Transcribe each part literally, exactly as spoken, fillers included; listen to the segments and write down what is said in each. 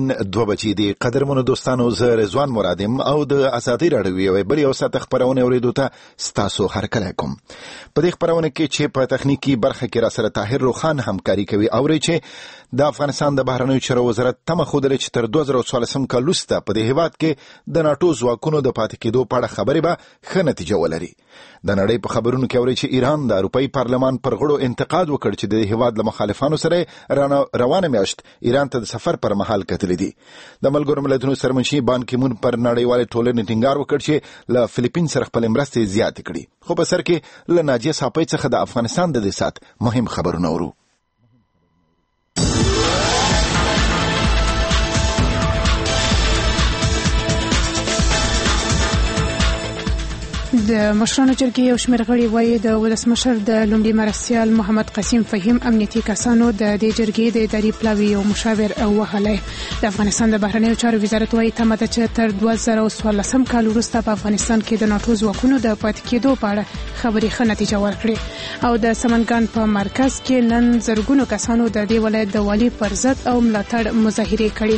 ماسپښین دوه بجې دي. قدرمنو دوستانو، زه رضوان مرادم او د ازادي راډیو یوې بلې او ساعته خپرونې اورېدو ته ستاسو هرکلی کوم. په دې خپرونه کې چې په تخنیکي برخه کې راسره طاهر روخان همکاري کوي، اورئ چې د افغانستان د بهرنیو چارو وزارت تمه ښودلې چې تر دوه زره څوارلسم کال وروسته په دې هېواد کې د ناټو ځواکونو د پاتې کېدو په اړه خبرې به ښه نتیجه ولري. د نړۍ په خبرونو کې اورئ چې ایران د اروپایي پارلمان پر غړو انتقاد وکړ چې د هېواد له مخالفانو سره روانه میاشت ایران ته د سفر پر مهال کتلې دي. د ملګرو ملتونو سرمنشي بان کی مون پر نړیوالې ټولنې ټینګار وکړ چې له فلیپین سره خپلې مرستې زیاتې کړي. خو په سر کې له ناجیه ساپۍ څخه د افغانستان د دې ساعت مهم خبرونه اورو. د مشرانو جرګې یو شمېر غړي وایي د ولسمشر د لومړي مرستیال محمد قسیم فهیم امنیتي کسانو د دې جرګې د اداري پلاوي او مشاور وهلی. د افغانستان د بهرنیو چارو وزارت وایي تمه ده چې تر دوه زره څوارلسم کال وروسته په افغانستان کې د ناټو ځواکونو د پاتې کېدو په اړه خبرې ښه نتیجه ورکړي. او د سمنګان په مرکز کې نن زرګونو کسانو د دې ولایت د والي پر ضد او ملاتړ مظاهرې کړي.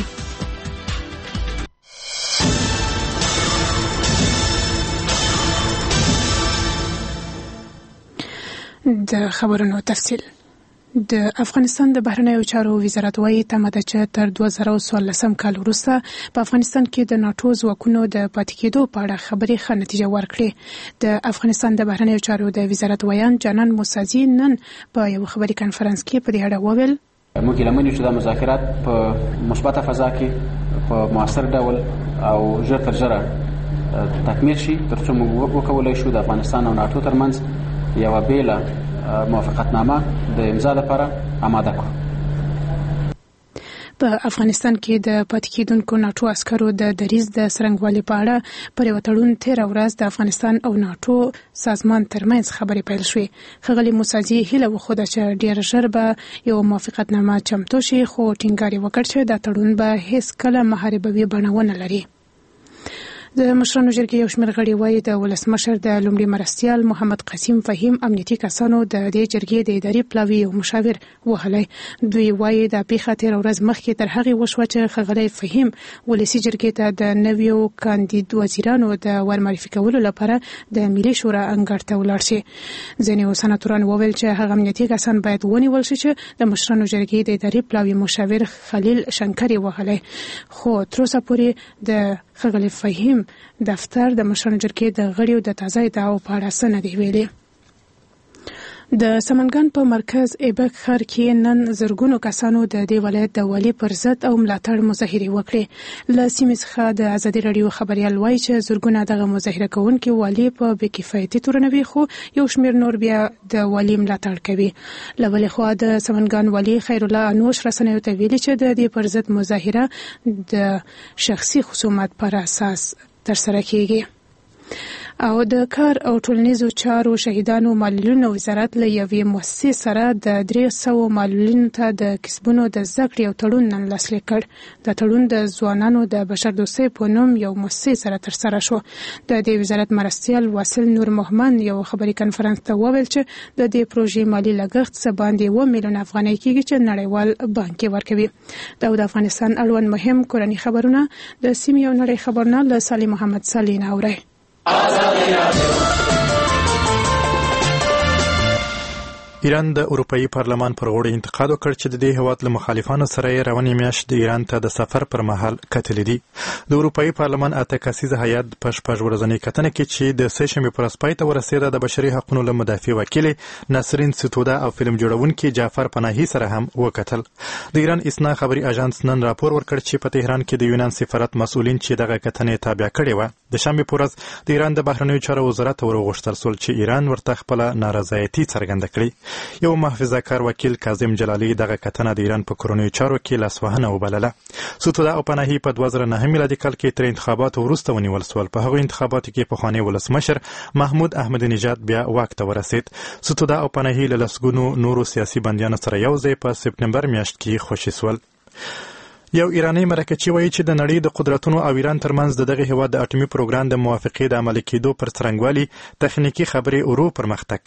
د خبرونو تفصیل. د افغانستان د بهرنیو چارو وزارت وایي تمه ده چې تر دوه زره څوارلسم کال وروسته په افغانستان کې د ناټو ځواکونو د پاتې کېدو په اړه خبرې ښه نتیجه ورکړي. د افغانستان د بهرنیو چارو د وزارت ویان جانان موسازي نن په یو خبري کانفرنس کې په دې اړه وویل: موږ لمنو چې د مذاکرات په مثبته فضا کې په موثر ډول او ژر تر ژره تکمیل شي، ترڅو موږ وکولای شو د افغانستان او ناټو ترمنځ یو بیله موافقتنامه د امضا لپاره آماده کړو. په افغانستان کې د پاتې کېدونکو ناټو عسکرو د دریځ د څرنګوالي په اړه پر یو تړون تېره ورځ د افغانستان او ناټو سازمان ترمنځ خبرې پیل شوې. ښاغلي موسازي هیله وښوده چې ډېر ژر به یو موافقتنامه چمتو شي، خو ټینګار یې وکړ چې دا تړون به هیڅکله محاربوي بڼه ونه لري. د مشرانو جرګې یو شمېر غړي وایي د ولسمشر د لومړي مرستیال محمد قسیم فهیم امنیتي کسانو د دې جرګې د اداري پلاوي او مشاور وهلی. دوی وایي دا پیښه تېره ورځ مخکې تر هغې وشوه چې ښاغلی فهیم ولسي جرګې ته د نویو کاندید وزیرانو د ورمعرفي کولو لپاره د ملي شورا انګړ ته ولاړ شي. ځینې سناتوران وویل چې هغه امنیتي کسان باید ونیول شي چې د مشرانو جرګې د اداري پلاوي مشاور خلیل شنکر یې وهلی. خو تر اوسه پورې د ښاغلي فهیم دفتر د مشرانو جرګې د غړیو د تازه ادعاو په اړه څه نه دي ویلي. د سمنګان په مرکز ایبک ښار کې نن زرګونو کسانو د دې ولایت د والي پر ضد او ملاتړ مظاهرې وکړې. له سیمې څخه د ازادي راډیو خبریال وایي چې زرګونه دغه مظاهره کوونکي والي په بې کفایتي تورنوي، خو یو شمېر نور بیا د والي ملاتړ کوي. له بلې خوا د سمنګان والي خیرالله انوش رسنیو ته ویلي چې د دې پر ضد مظاهره د شخصي خصومت پر اساس ترسره کیږي. او د کار او ټولنیزو چارو شهیدانو معلولینو وزارت له یوې مؤسسې سره د درې سوو معلولینو ته د کسبونو د زده کړې یو تړون نن لاسلیک کړ. د تړون د ځوانانو د بشردوستۍ په نوم یو مؤسسې سره ترسره شو. د دې وزارت مرستیال واصل نور محمد یو خبري کانفرنس ته وویل چې د دې پروژې مالی لګښت څه باندې اوه میلیونه افغانۍ کېږي چې نړیوال بانک یې ورکوي. دا د افغانستان اړوند مهم کورني خبرونه د سیمې او نړۍ خبرونه له صالح محمد صالح نه اورئ. ایران د اروپایي پارلمان پر غړو انتقاد وکړ چې د دې هیواد له مخالفانو سره یې روانې میاشت د ایران ته د سفر پر مهال کتلې دي. د اروپایي پارلمان اته کسیزه هیئت په شپږ ورځنۍ کتنه کې چې د سه شنبې پر ورځ پای ته ورسېده د بشري حقوقو له مدافع وکیل نسرین ستوده او فلم جوړونکي جعفر پناهي سره هم وکتل. د ایران اسنا خبري اژانس نن راپور ورکړ چې په تهران کې د یونان سفارت مسؤلین چې دغه کتنې تابع کړې و د شنبې پر ورځ د ایران د بهرنیو چارو وزارت ورغوښتل سول چې ایران ورته خپل نارضایتي څرګنده کړي. یو محافظه کار وکیل کاظم جلالی دغه کتنه د ایران په کورنیو چارو کې لاسوهنه وبلله. ستوده او پناهي په دوه زره نهه میلادي کال کې تر انتخاباتو وروسته ونیول سول. په هغو انتخاباتو کې پخوانی ولسمشر محمود احمد نژاد بیا واک ته ورسید. ستوده او پناهي له لسګونو نورو سیاسي بندیانو سره یو ځای په سپتمبر میاشت کې خوشي سول. یو ایرانی مرکچی وایي چې د نړۍ د قدرتونو او ایران ترمنځ د دغه هیواد د اټومي پروګرام د موافقې د عملي کېدو پر څرنګوالي تخنیکی خبرې ورو پرمختګ کوي.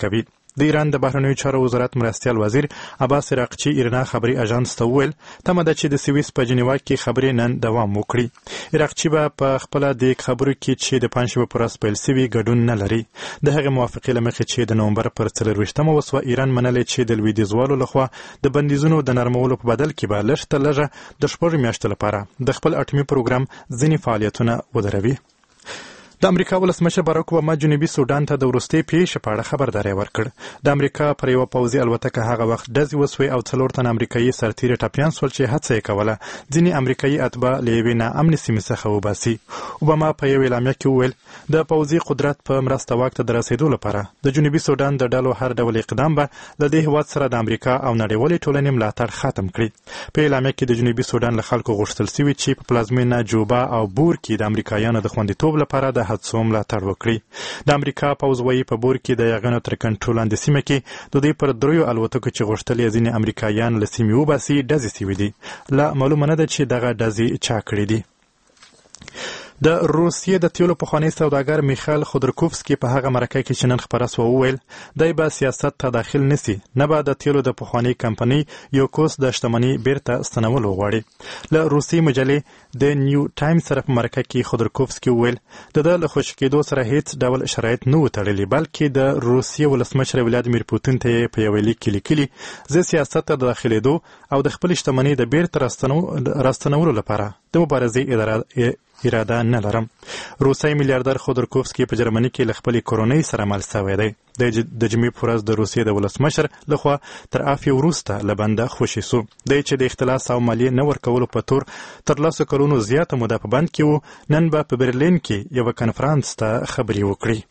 د ایران د بهرنیو چارو وزارت مرستیال وزیر عباس راقچي ایرنا خبري اژانس ته وویل تمه ده چې د سویس په جنیوا کې خبرې نن دوام وکړي. راقچي به په خپل د خبرو کې چې د پنځشنبه پر ورځ پیل سوي ګډون نه لري. د هغې موافقې له مخې چې د نومبر پر څلرویشتمه وسوه ایران منلې چې د لویدیځوالو لخوا د بندیزونو د نرمولو په بدل کې به لږ تر لږه د شپږو میاشتو لپاره د خپل اټومي پروګرام ځینې فعالیتونه ودروي. د امریکا ولسمشر باراک اوباما جنوبي سودان ته د وروستۍ پیښې په اړه خبرداری ورکړ. د امریکا پر یوه پوځي الوتکه هغه وخت ډزې وسوې او څلور تن امریکایي سرتیري ټپیان سول چې هڅه یې کوله ځینې امریکایي اتباع له یوې ناامنې سیمې څخه وباسي. اوباما په یوې اعلامیه کې وویل د پوځي قدرت په مرسته واک ته د رسېدو لپاره د جنوبي سودان د ډلو هر ډول اقدام به له دې هېواد سره د امریکا او نړیوالې ټولنې ملاتړ ختم کړي. په اعلامیه کې د جنوبي سودان له خلکو غوښتل سوي چې په پلازمینه جوبا او بور کې د امریکایانو د خوندیتوب لپاره د هڅو ملاتړ وکړي. د امریکا پوځ وایي په بور کې د یاغیانو تر کنټرول لاندې سیمه کې د دوی پر دریو الوتکو چې غوښتل یې ځینې امریکایان له سیمې وباسي ډزې سوي دي. لا معلومه نه ده چې دغه ډزې چا کړي دي. د روسیې د تیلو پخوانی سوداګر میخایل خودورکوفسکي په هغه مرکه کې چې نن خپره سوه وویل دی به سیاست ته داخل نسی نه به د تیلو د پخوانۍ کمپنۍ یوکوس د شتمنۍ بیرته ستنول وغواړي. له روسي مجلې د نیو ټایم سره په مرکه کې خودورکوفسکي وویل د ده له خوشي کېدو سره هیڅ ډول شرایط نه وو تړلي بلکې د روسیې ولسمشر ولادیمیر پوتین ته یې په یوه لیک کې لیکلي زه سیاست ته د داخلېدو او د خپلې شتمنۍ د بیرته راستنولو لپاره د مبارزې اراده نه لرم. روسي میلیاردر خودورکوفسکي په جرمني کې له خپلې کورنۍ سره مل سوی دی. د جمعې په ورځ د روسیې د ولسمشر لخوا تر عافیې وروسته له بنده خوشي سو. دی چې د اختلاس او مالیې نه ورکولو په تور تر لسو کلونو زیاته موده په بند کې و نن به په برلین کې یوه کنفرانس ته خبرې وکړي.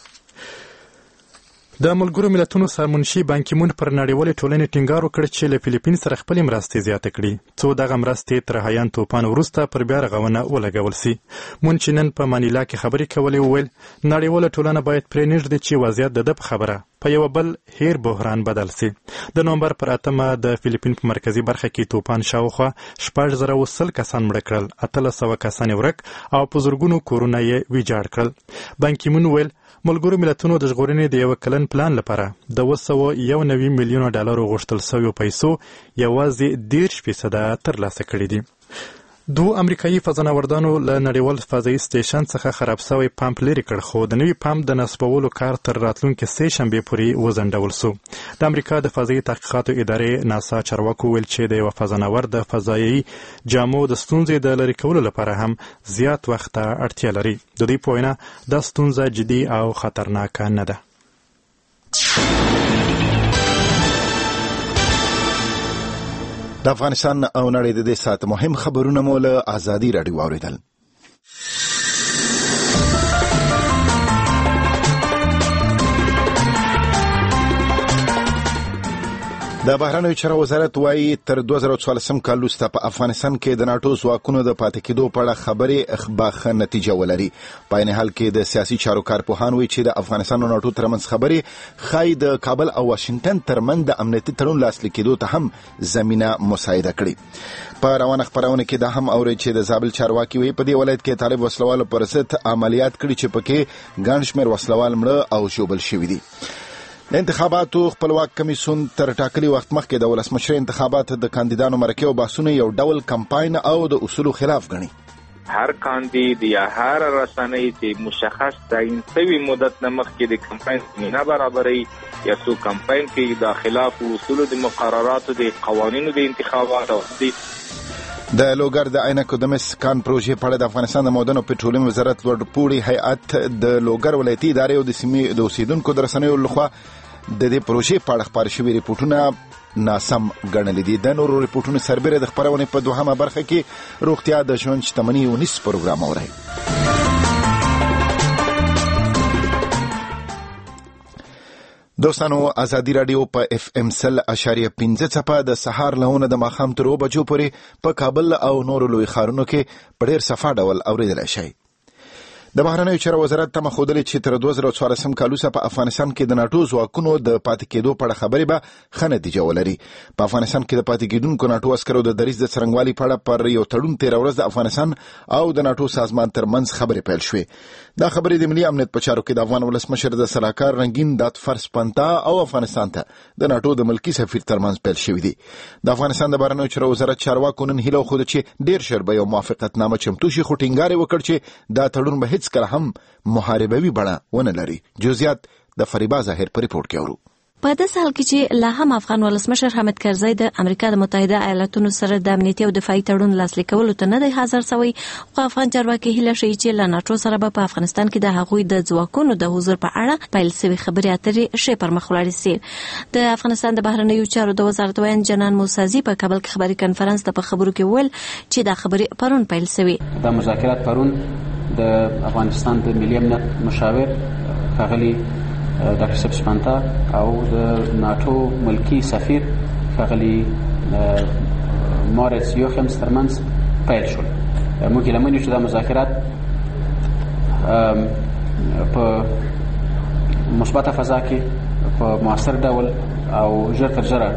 د ملګرو ملتونو سرمنشي بانکیمون پر نړیوالې ټولنې ټینګار وکړ چې له فلیپین سره خپلې مرستې زیاتې کړي څو دغه مرستې تر هایان توپان وروسته پر بیا رغونه ولګول سي. مون چې نن په مانیلا کې خبرې کولې وویل نړیواله ټولنه باید پرې نږدې چې وضعیت د ده په خبره په یو بل هیر بحران بدل سي. د نومبر پر اتمه د فلیپین په مرکزي برخه کې توپان شاوخوا شپږ زره او سل کسان مړه کړل، اتلس سوه کسان یې ورک او په زرګونو کورونه یې ویجاړ کړل. بانکیمون ویل ملګرو ملتونو د ژغورنې د یوه کلن پلان لپاره د اوه سوه یو نوي میلیونه ډالرو غوښتل سویو پیسو یوازې دېرش فیصده ترلاسه کړي دي. دوه امریکایي فضانوردانو له نړیوال فضایي سټیشن څخه خراب سوی پمپ لرې کړ خو د نوي پمپ د نصبولو کار تر راتلونکي سې شنبې پورې وځنډول سو. د امریکا د فضایي تحقیقاتو ادارې ناسا چارواکو ویل چې د یوه فضانورد د فضایي جامو د ستونزې د لرې کولو لپاره هم زیات وخت ته اړتیا لري. د دوی په وینا دا ستونزه جدي او خطرناکه نه ده. د افغانستان او نړۍ د دې ساعت مهم خبرونه مو له ازادي راډیو واوریدل. د بهرنیو چارو وزارت وایي تر دوه زره څوارلسم کال وروسته په افغانستان کې د ناټو ځواکونو د پاتې کېدو په اړه خبرې به ښه نتیجه ولري. په عین حال کې د سیاسي چارو کارپوهان وایي چې د افغانستان او ناټو ترمنځ خبرې ښایي د کابل او واشنګټن ترمنځ د امنیتي تړون لاسلیک کېدو ته هم زمینه مساعده کړي. په روانه خپرونه کې دا هم اوري چې د زابل چارواکي وایي په دې ولایت کې طالب وسلوالو پر ضد عملیات کړي چې پکې ګڼ شمېر وسلوال مړه او ژوبل شوي دي. د انتخاباتو خپلواک کمیسیون تر ټاکلي وخت مخکې د ولسمشر انتخابات د کاندیدانو مرکې او بحثونه یو ډول کمپاین او د اصولو خلاف ګڼي. هر کاندید یا هر رسنۍ چې مشخص تعیین شوي مدت نه مخکې د کمپاین زمینه برابروي یا څوک کمپاین کوي د خلاف اصولو د مقرراتو د قوانینو د انتخاباتو د د لوګر د عینکو د مسکان پروژې په اړه د افغانستان د معدنو پټرولیم وزارت لوړپوړي هیئت د لوګر ولایتي ادارې او د سیمې د اوسیدونکو د رسنیو لخوا د دې پروژې په اړه خپاره شوي ریپورټونه ناسم ګڼلي دي. د نورو ریپورټونو سربیره د خپرونې په دوهمه برخه کې روغتیا د ژوند شتمني ونیس پروګرام اورئ. دوستانو ازادي راډیو په اف ام سل اشاریه پنځه څپه د سهار لهونه د ماښام تر اوه بجو پورې په کابل او نورو لوی ښارونو کې په ډېر صفا ډول اورېدلی شئ. د بهرنیو چارو وزارت تمه ښودلې چې تر دوه زره څوارلسم کال وروسته په افغانستان کې د ناټو ځواکونو د پاتې کېدو په اړه خبرې به ښه نتیجه ولري. په افغانستان کې د پاتې کېدونکو ناټو عسکرو د دریځ د څرنګوالي په اړه پر یو تړون تېره ورځ د افغانستان او د ناټو سازمان ترمنځ خبرې پیل شوې. دا خبرې د ملي امنیت په چارو کې د افغان ولسمشر د سلاکار رنگین داتفر سپنتا او افغانستان ته د ناټو د ملکی سفیر ترمنځ پیل شوې دي. د افغانستان د بهرنیو چارو وزارت چارواکو نن هیله وښوده چې ډېر ژر به یو موافقتنامه چمتو شي، خو ټینګار یې وکړ چې دا تړون به هیڅکله هم محاربوي بڼه ونه لري. جزئیات د فریبا ظاهر په ریپورت کې اورو. په داسې حال کې چې لا هم افغان ولسمشر حامد کرزی د امریکا د متحده ایالاتونو سره د امنیتي او دفاعي تړون لاسلیک کولو ته نه دی حاضر شوی، خو افغان چارواکي هیله شي چې له ناټو سره به په افغانستان کې د هغوی د ځواکونو د حضور په اړه پیل شوی خبرې اترې شي پر مخ ولاړې سي. د افغانستان د بهرنیو چارو د وزارت وین جنان موسازي په کابل کې خبري کنفرانس ته په خبرو کې ویل چې دا خبرې پرون پیل شوی. د مذاکرات پرون د افغانستان د ملي امنیت مشاور ښاغلي ډاکټر صاحب سپنتا او د ناټو ملکی سفیر ښاغلي مارس یوخیمز ترمنځ پیل شول. موږ هیله من یو چې دا مذاکرات په مثبته فضا کې په مؤثر ډول او ژر تر ژره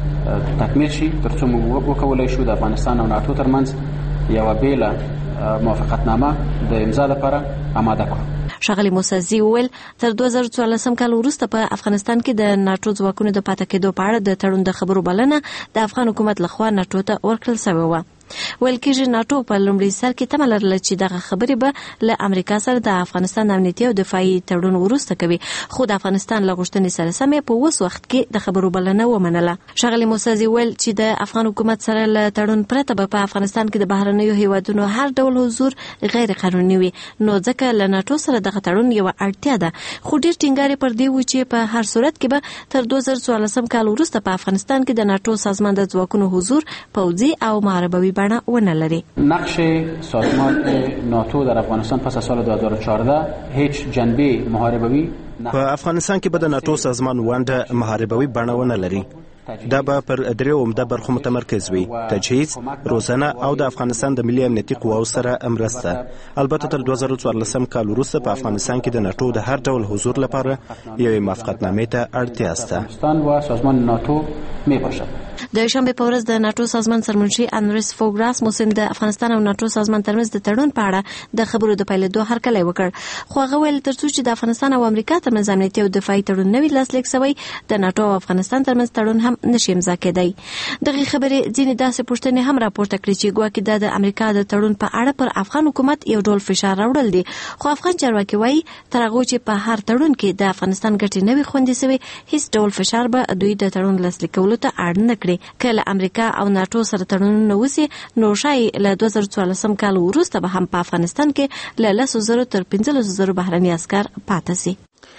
تکمیل شي، تر څو موږ وکولی شو د افغانستان او ناټو ترمنځ یوه بیله موافقتنامه د امضا لپاره آماده کړو. ښاغلي موسازي وویل تر دوه زره څوارلسم کال وروسته په افغانستان کې د ناټو ځواکونو د پاتې کېدو په اړه د تړون د خبرو بلنه د افغان حکومت لخوا ناټو ته ورکړل شوې وه. ویل کېږي ناټو په لومړي سر کې تمه لرله چې دغه خبرې به له امریکا سره د افغانستان امنیتي او دفاعي تړون وروسته کوي، خو د افغانستان له غوښتنې سره سمې په اوس وخت کې د خبرو بلنه ومنله. ښاغلي موسازي ویل چې د افغان حکومت سره له تړون پرته به په افغانستان کې د بهرنیو هیوادونو هر ډول حضور غیر قانوني وي، نو ځکه له ناټو سره دغه تړون یوه اړتیا ده. خو ډېر ټینګار یې پر دې و چې په هر صورت کې به تر دوه زره څوارلسم کال وروسته په افغانستان کې د ناټو سازمان د ځواکونو حضور پوځي او محاربوي بڼه ونه لري. نقش سازمان ناتو در افغانستان پس از سال دو هزار و چهارده هیچ جنبه محاربوي په افغانستان کې به د ناټو سازمان ونډه محاربوي بڼه ونه لري. دا به پر درې عمده برخو متمرکز وي: تجهیز، روزنه او د افغانستان د ملي امنیتي قواو سره مرسته. البته تر دوه زره څوارلسم کال وروسته په افغانستان کې د ناټو د هر ډول حضور لپاره یوې موافقتنامې ته اړتیا شته. افغانستان و سازمان ناتو میباشد. د شنبه په ورځ د ناټو سازمان سرمنشي انریس فوګ راسموسن د افغانستان او ناټو سازمان ترمنځ د تړون په اړه د خبرو د پیلېدو هرکلی وکړ، خو هغه ویل تر څو چې د افغانستان او امریکا ترمنځ امنیتي او دفاعي تړون نه وي لاسلیک شوی، د ناټو او افغانستان ترمنځ تړون هم نشي امضا کېدی. دغه خبرې ځینې داسې پوښتنې هم راپورته کړې چې ګواکې دا د امریکا د تړون په اړه پر افغان حکومت یو ډول فشار راوړل دي، خو افغان چارواکي وایي تر هغو چې په هر تړون کې د افغانستان ګټې نه وي خوندي شوې، هیڅ ډول فشار به دوی د تړون لاسلیک کولو ته اړ نه کړي. که له امریکا او ناټو سره تړونونه وسي، نو شاید له دوه زره څوارلسم کال وروسته به هم په افغانستان کې له لسو زرو تر پنځلسو زرو بهرني عسکر پاتې سي.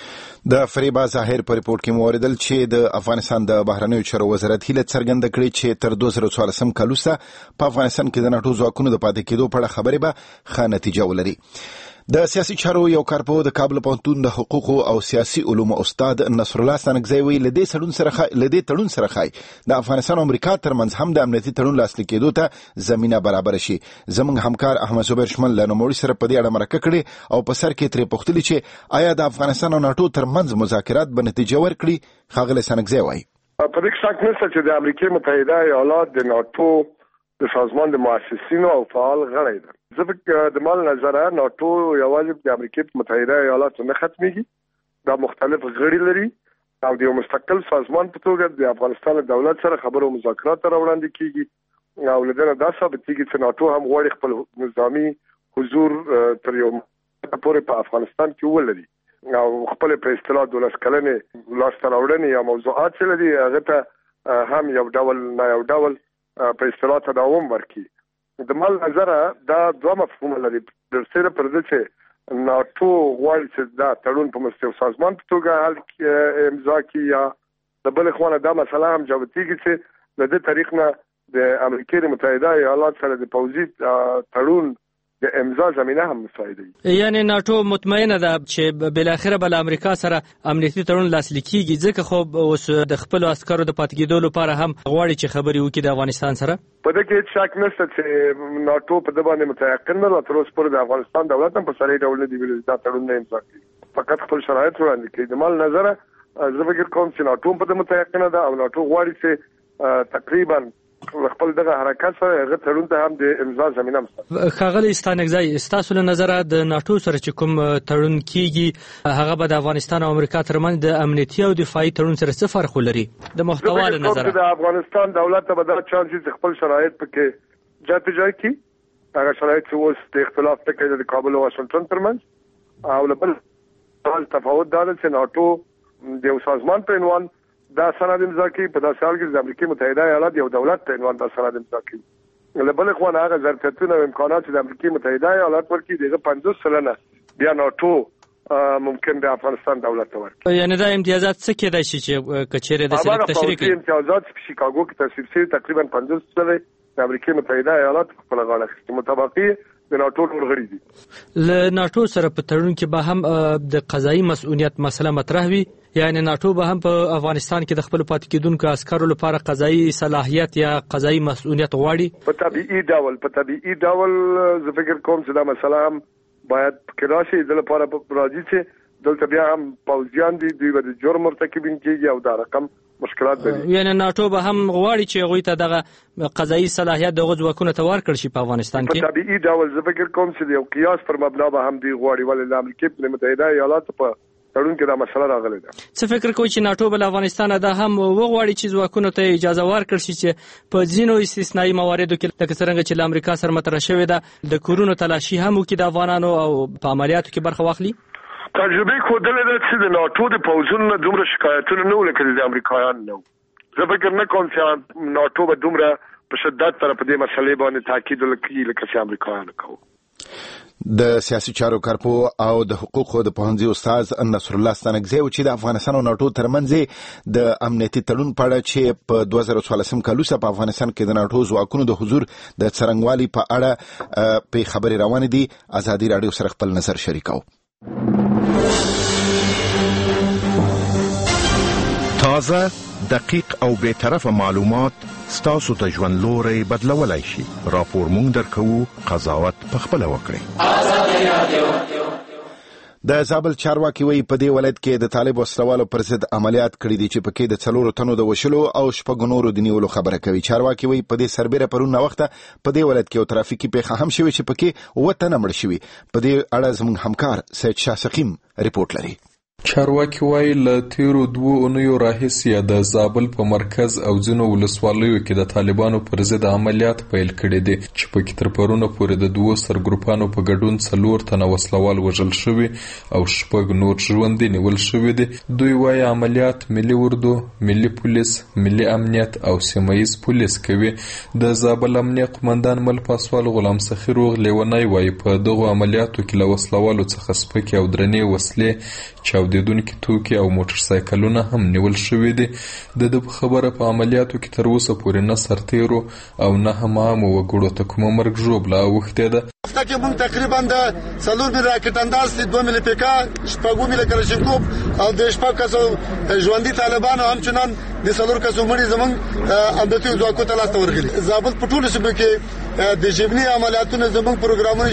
د فریبا ظاهر په ریپورت کې موردل چې د افغانستان د بهرنیو چارو وزارت هیله څرګنده کړې چې تر دوه زره څوارلسم کال وروسته په افغانستان کې د ناټو ځواکونو د پاتې کېدو په اړه خبرې به ښه نتیجه ولري. د سیاسي چارو یو کارپوه د کابل پوهنتون د حقوقو او سیاسي علومو استاد نصر الله ستانکزی ویل له دې تړون سره له دې تړون سره خای د افغانستان او امریکا ترمنځ هم د امنیتي تړون لاسلیک کېدو ته زمينه برابر شي. زموږ همکار احمد زبیر شمل له نوموړي سره په دې اړه مرکه کړې او په سر کې ترې پوښتلي چې آیا د افغانستان او ناټو ترمنځ مذاکرات به نتیجه ورکړي. ښاغلی ستانکزی وایي په دې کې شک نشته چې د امریکا متحده ایالات د ناټو د سازمان د مؤسسینو او فعال غړی ده. زه د مال نظره ناټو یوازې د امریکا متحده ایالاتو نه ختميږي، دا مختلف غړي لري او د یو مستقل سازمان په توګه د افغانستان دولت سره خبرو مذاکرات راوړاندې کیږي او لدنه دا ثابتېږي چې ناټو هم غواړي خپل نظامی حضور تر یو پورې په افغانستان کې ولري او خپل په اصطلاح دولس کلنې لاسته راوړنې یا موضوعات چې لري هغه ته هم یو ډول نه یو ډول په اصطلاح تداوم ورکړي. د مال نظره دا دوه مفهوم لري. د سره پر دې چې ناټو غواړي چې دا تړون په مستقل سازمان په توګه حل امضا کړي، یا د بل خوانه دا مسله هم جوړیږي چې د دې طریق نه د امریکا متحده ایالات سره د پوځي تړون د امضا زمينه هم مساعده. یعنی ناتو مطمئنه ده چې بل اخره بل امریکا سره امنیتي تړون لاسلیک کیږي، ځکه خو اوس د خپل عسکرو د پاتې کېدو لپاره هم غواړي چې خبري وکړي د افغانستان سره. په دې کې شک نشته چې ناتو په دې باندې متيقن نه تر اوسه پورې د افغانستان دولت هم په سړی ډول نه دی ویل دا تړون نه امضا کړي، فقط خپل شرایط وړاندې کړي. د مال نظر زه فکر کوم چې ناتو په دې متيقن ده او ناتو غواړي چې تقریبا خپل دغه حرکت سره هغه تړون ته هم د امضا زمينه مسته. خاغلی ستانګزای استاسو له نظر د ناتو سره چې کوم تړون کیږي هغه به د افغانستان او امریکا ترمنځ د امنیتي او دفاعي تړون سره څه فرق ولري د محتوا له نظر؟ د افغانستان دولت ته به دا چانس چې خپل شرایط پکې جاته ځای کی هغه شرایط چې اوس د اختلاف ټکی د کابل او واشنگټن ترمنځ او له بل تفاوت دا چې ناتو د یو سازمان په عنوان دا سند امضا کوي، په داسې حال کې د امریکا متحده ایالات یو دولت په عنوان دا سند امضا کوي. له بل خوا هغه ظرفیتونه او امکانات چې د امریکا متحده ایالات ورکړي دغه پنځوس سلنه بیا ناتو ممکن د افغانستان دولت ته ورکړي. یعنی دا امتیازات څه کېدای شي چې کچېره د سلیک تشریح کوي؟ امتیازات په شیکاګو کې تصویب شوي تقریبا پنځوس سلنه د امریکا متحده ایالات په غاړه اخیستي مطابقي د ناتو ورغړي دي. له ناتو سره په تړون کې به هم د قضایي مسؤلیت مسله مطرح وي، یعنی ناتو به هم په افغانستان کې د خپل پاتې کېدونکو عسکرو لپاره قضایي صلاحیت یا قضایي مسؤلیت غواړي. په طبيعي ډول په طبيعي ډول زه فکر کوم چې دا مسله هم باید کراشي د لپاره په راځي چې دلته بیا هم پوځیان دي دوی به د جرم مرتکبین کېږي او دا رقم مشکلات لري. یعنی ناتو به هم غواړي چې هغوی ته دغه قضایي صلاحیت دغه ځواکونو ته ورکړل شي په افغانستان کې. په طبيعي ډول زه فکر کوم چې د یو قیاس پر مبنا به هم دی غواړي، ولې د امریکا متحده ایالاتو په تړون کې دا مسله راغلې ده. څه فکر کوئ چې ناتو بل افغانستان دا هم وغواړي چې ځواکونو ته اجازه ورکړل شي چې په ځینو استثنایی مواردو کې لکه څنګه چې له امریکا سره مطرح شوې ده د کورونو تلاشي هم وکړي د افغانانو او په عملیاتو کې برخه واخلي؟ تجربه ښودلې ده چې د ناتو د پوځونو دومره شکایتونه نه ولکه د امریکایانو نه. زه فکر نه کوم چې ناتو به دومره په شدت سره په دې مسلې باندې تاکید وکړي لکه چې امریکایانو کوي. د سیاسي چارو کارپو او د حقوقو د پوهنځي استاد نصر الله ستانکزی چې د افغانستان او ناتو ترمنځ د امنیتي تړون په اړه چې په دوه زره څوارلسم کال وروسته په افغانستان کې د ناتو ځواکونو د حضور د څرنګوالي په اړه په خبرې روانې دي، ازادي راډیو سره خپل نظر شریکو. تازه، دقیق او بے طرفه معلومات ستاسو ته ژوند لوري بدلولای شي. راپور مونږ درکوو، قضاوت پخپله وکړئ. د زابل چارواکي وایي په دې ولایت کې د طالب وسلوالو پر ضد عملیات کړي دي چې پکې د څلورو تنو د وشلو او شپږو نورو د نیولو خبره کوي. چارواکي وایي په دې سربېره پرون وخته په دې ولایت کې یو ترافیکي پیښه هم شوې چې پکې اووه تنه مړه شوي. په دې اړه زموږ همکار سید شاه سقیم رپورټ لري. چارواکي وایي له تیرو دوو اونیو راهیسې د زابل په مرکز او ځینو ولسوالیو کې د طالبانو پر ضد عملیات پیل کړي دي چې پکې تر پرونه پورې د دوو سرګروپانو په ګډون څلور تنه وسلوال وژل شوي او شپږ نور ژوندي نیول شوي دي. دوی وایي عملیات ملي اردو، ملي پولیس، ملي امنیت او سیمهیز پولیس کوي. د زابل امنیه قمندان مل پاسوال غلام سخي روغ لیونی وایي په دغو عملیاتو کې له وسلوالو څخه سپکې او درنې وسلې، چاودیدونکي توکي او موټر سایکلونه هم نیول شوي دي. د د خبره په عملیاتو کې تر اوسه پورې نه سرتیرو او نه هم عامو وګړو ته کومه مرګ ژوبله اوښتې ده. هفته کې موږ تقریبا د څلور ملي راکټ انداز دي، دوه ملي پیکا، شپږ ملي کلاشینکوف او د شپږ کسو ژوندي طالبانو همچنان د څلور کسو مړي زموږ امنیتي ځواکونو ته لاسته ورغلي. زابل په ټولو سیمو کې د ژبني عملیاتونو زموږ پروګرامونه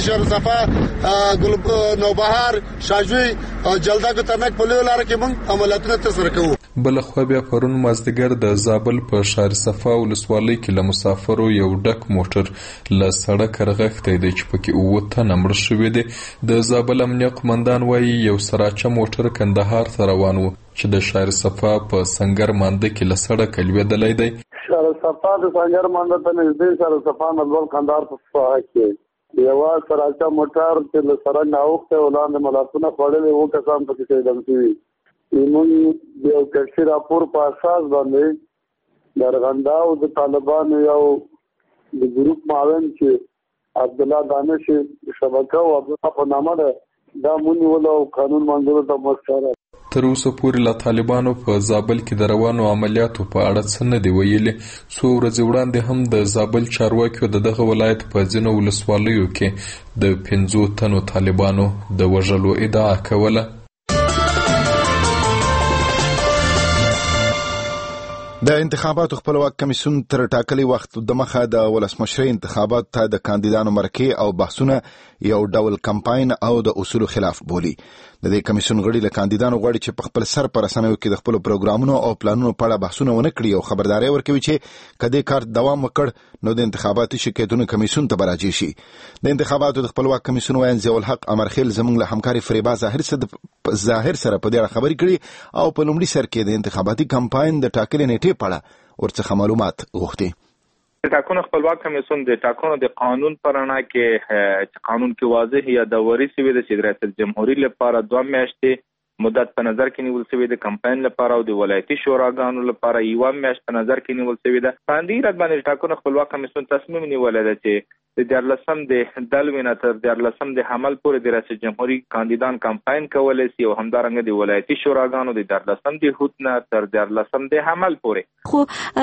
شهرصفا، نوبهار، شاجوی او جلداګو ترنک په لویه لاره کې موږ عملیاتونه ترسره کوو. بلخوا بیا پرون مازدیګر د زابل په شهرصفا ولسوالۍ کې له مسافرو یو ډک موټر له سړک رغښتی دی چې پکې اووه تنه مړه شوي دي. د زابل امنیه قمندان وایي یو سراچه موټر کندهار ته روان و چې د شهرصفا په سنگر مانده کې له سړکه لوېدلی دی. شهرصفا د سنگر مانده ته نږدې شهرصفا نلول کندهار په ساحه کې یوه سراچه موټر چې له سړک نه اوښتی و، لاندې ملاسونه خوړلي، اووه کسان پکې شهیدان شوي. موږ د یو کشفي راپور په اساس باندې د ارغنداو د طالبانو یو د ګروپ معاون چې عبدالله دانش شبکه او عبدالله په نامه ده دا مونږ ولو قانون منظور ته مستره. تر اوسه پورې له طالبانو په زابل کې د روانو عملیاتو په اړه څه نه دی ویلي. څو ورځې وړاندې هم د زابل چارواکیو د دغه ولایت په ځینو ولسوالیو کې د پنځو تنو طالبانو د وژلو ادعا کوله. د انتخاباتو خپلواک کمیسیون تر ټاکلي وخت دمخه د ولسمشرۍ انتخابات ته د کاندیدانو مرکې او بحثونه یو ډول کمپاین او د اصولو خلاف بولي. د دې کمیسیون غړي له کاندیدانو غواړي چې په خپل سر پر رسنیو کې د خپل پروګرامونو او پلانونو په اړه بحثونه ونه کړي او خبرداري ورکوي چې کله کار دوام وکړ نو د انتخاباتي شکایتونو کمیسیون ته براجي شي. د انتخاباتو د خپلواک کمیسیون وایي ضیاء الحق امرخیل زموږ له همکاري فریبا ظاهر سره ظاهر سره په دې اړه خبرې کړي او په لومړي سر کې د انتخاباتي کمپاین د ټاکلې نیټې په اړه ورڅخه معلومات غوښتي. د ټاکنو خپلواک کمیسیون د ټاکنو د قانون پر اړه کې قانون کې واضح یا د ورثي وي د ریاست جمهوریت لپاره دوه میاشتې مدت په نظر کې نیول شوی د کمپاین لپاره او د ولایتي شوراګانو لپاره یو میاشت په نظر کې نیول شوی ده. باندې رات باندې ټاکنو خپلواک کمیسیون تصمیم نیولای دی چې د دیارلسم د دلوینه تر دیارلسم د حمل پورې د ریاست جمهوریت کاندیدان کمپاین کولای شي او همدارنګه د ولایتي شوراګانو د دیارلسم د هوتنه تر دیارلسم د حمل پورې. خو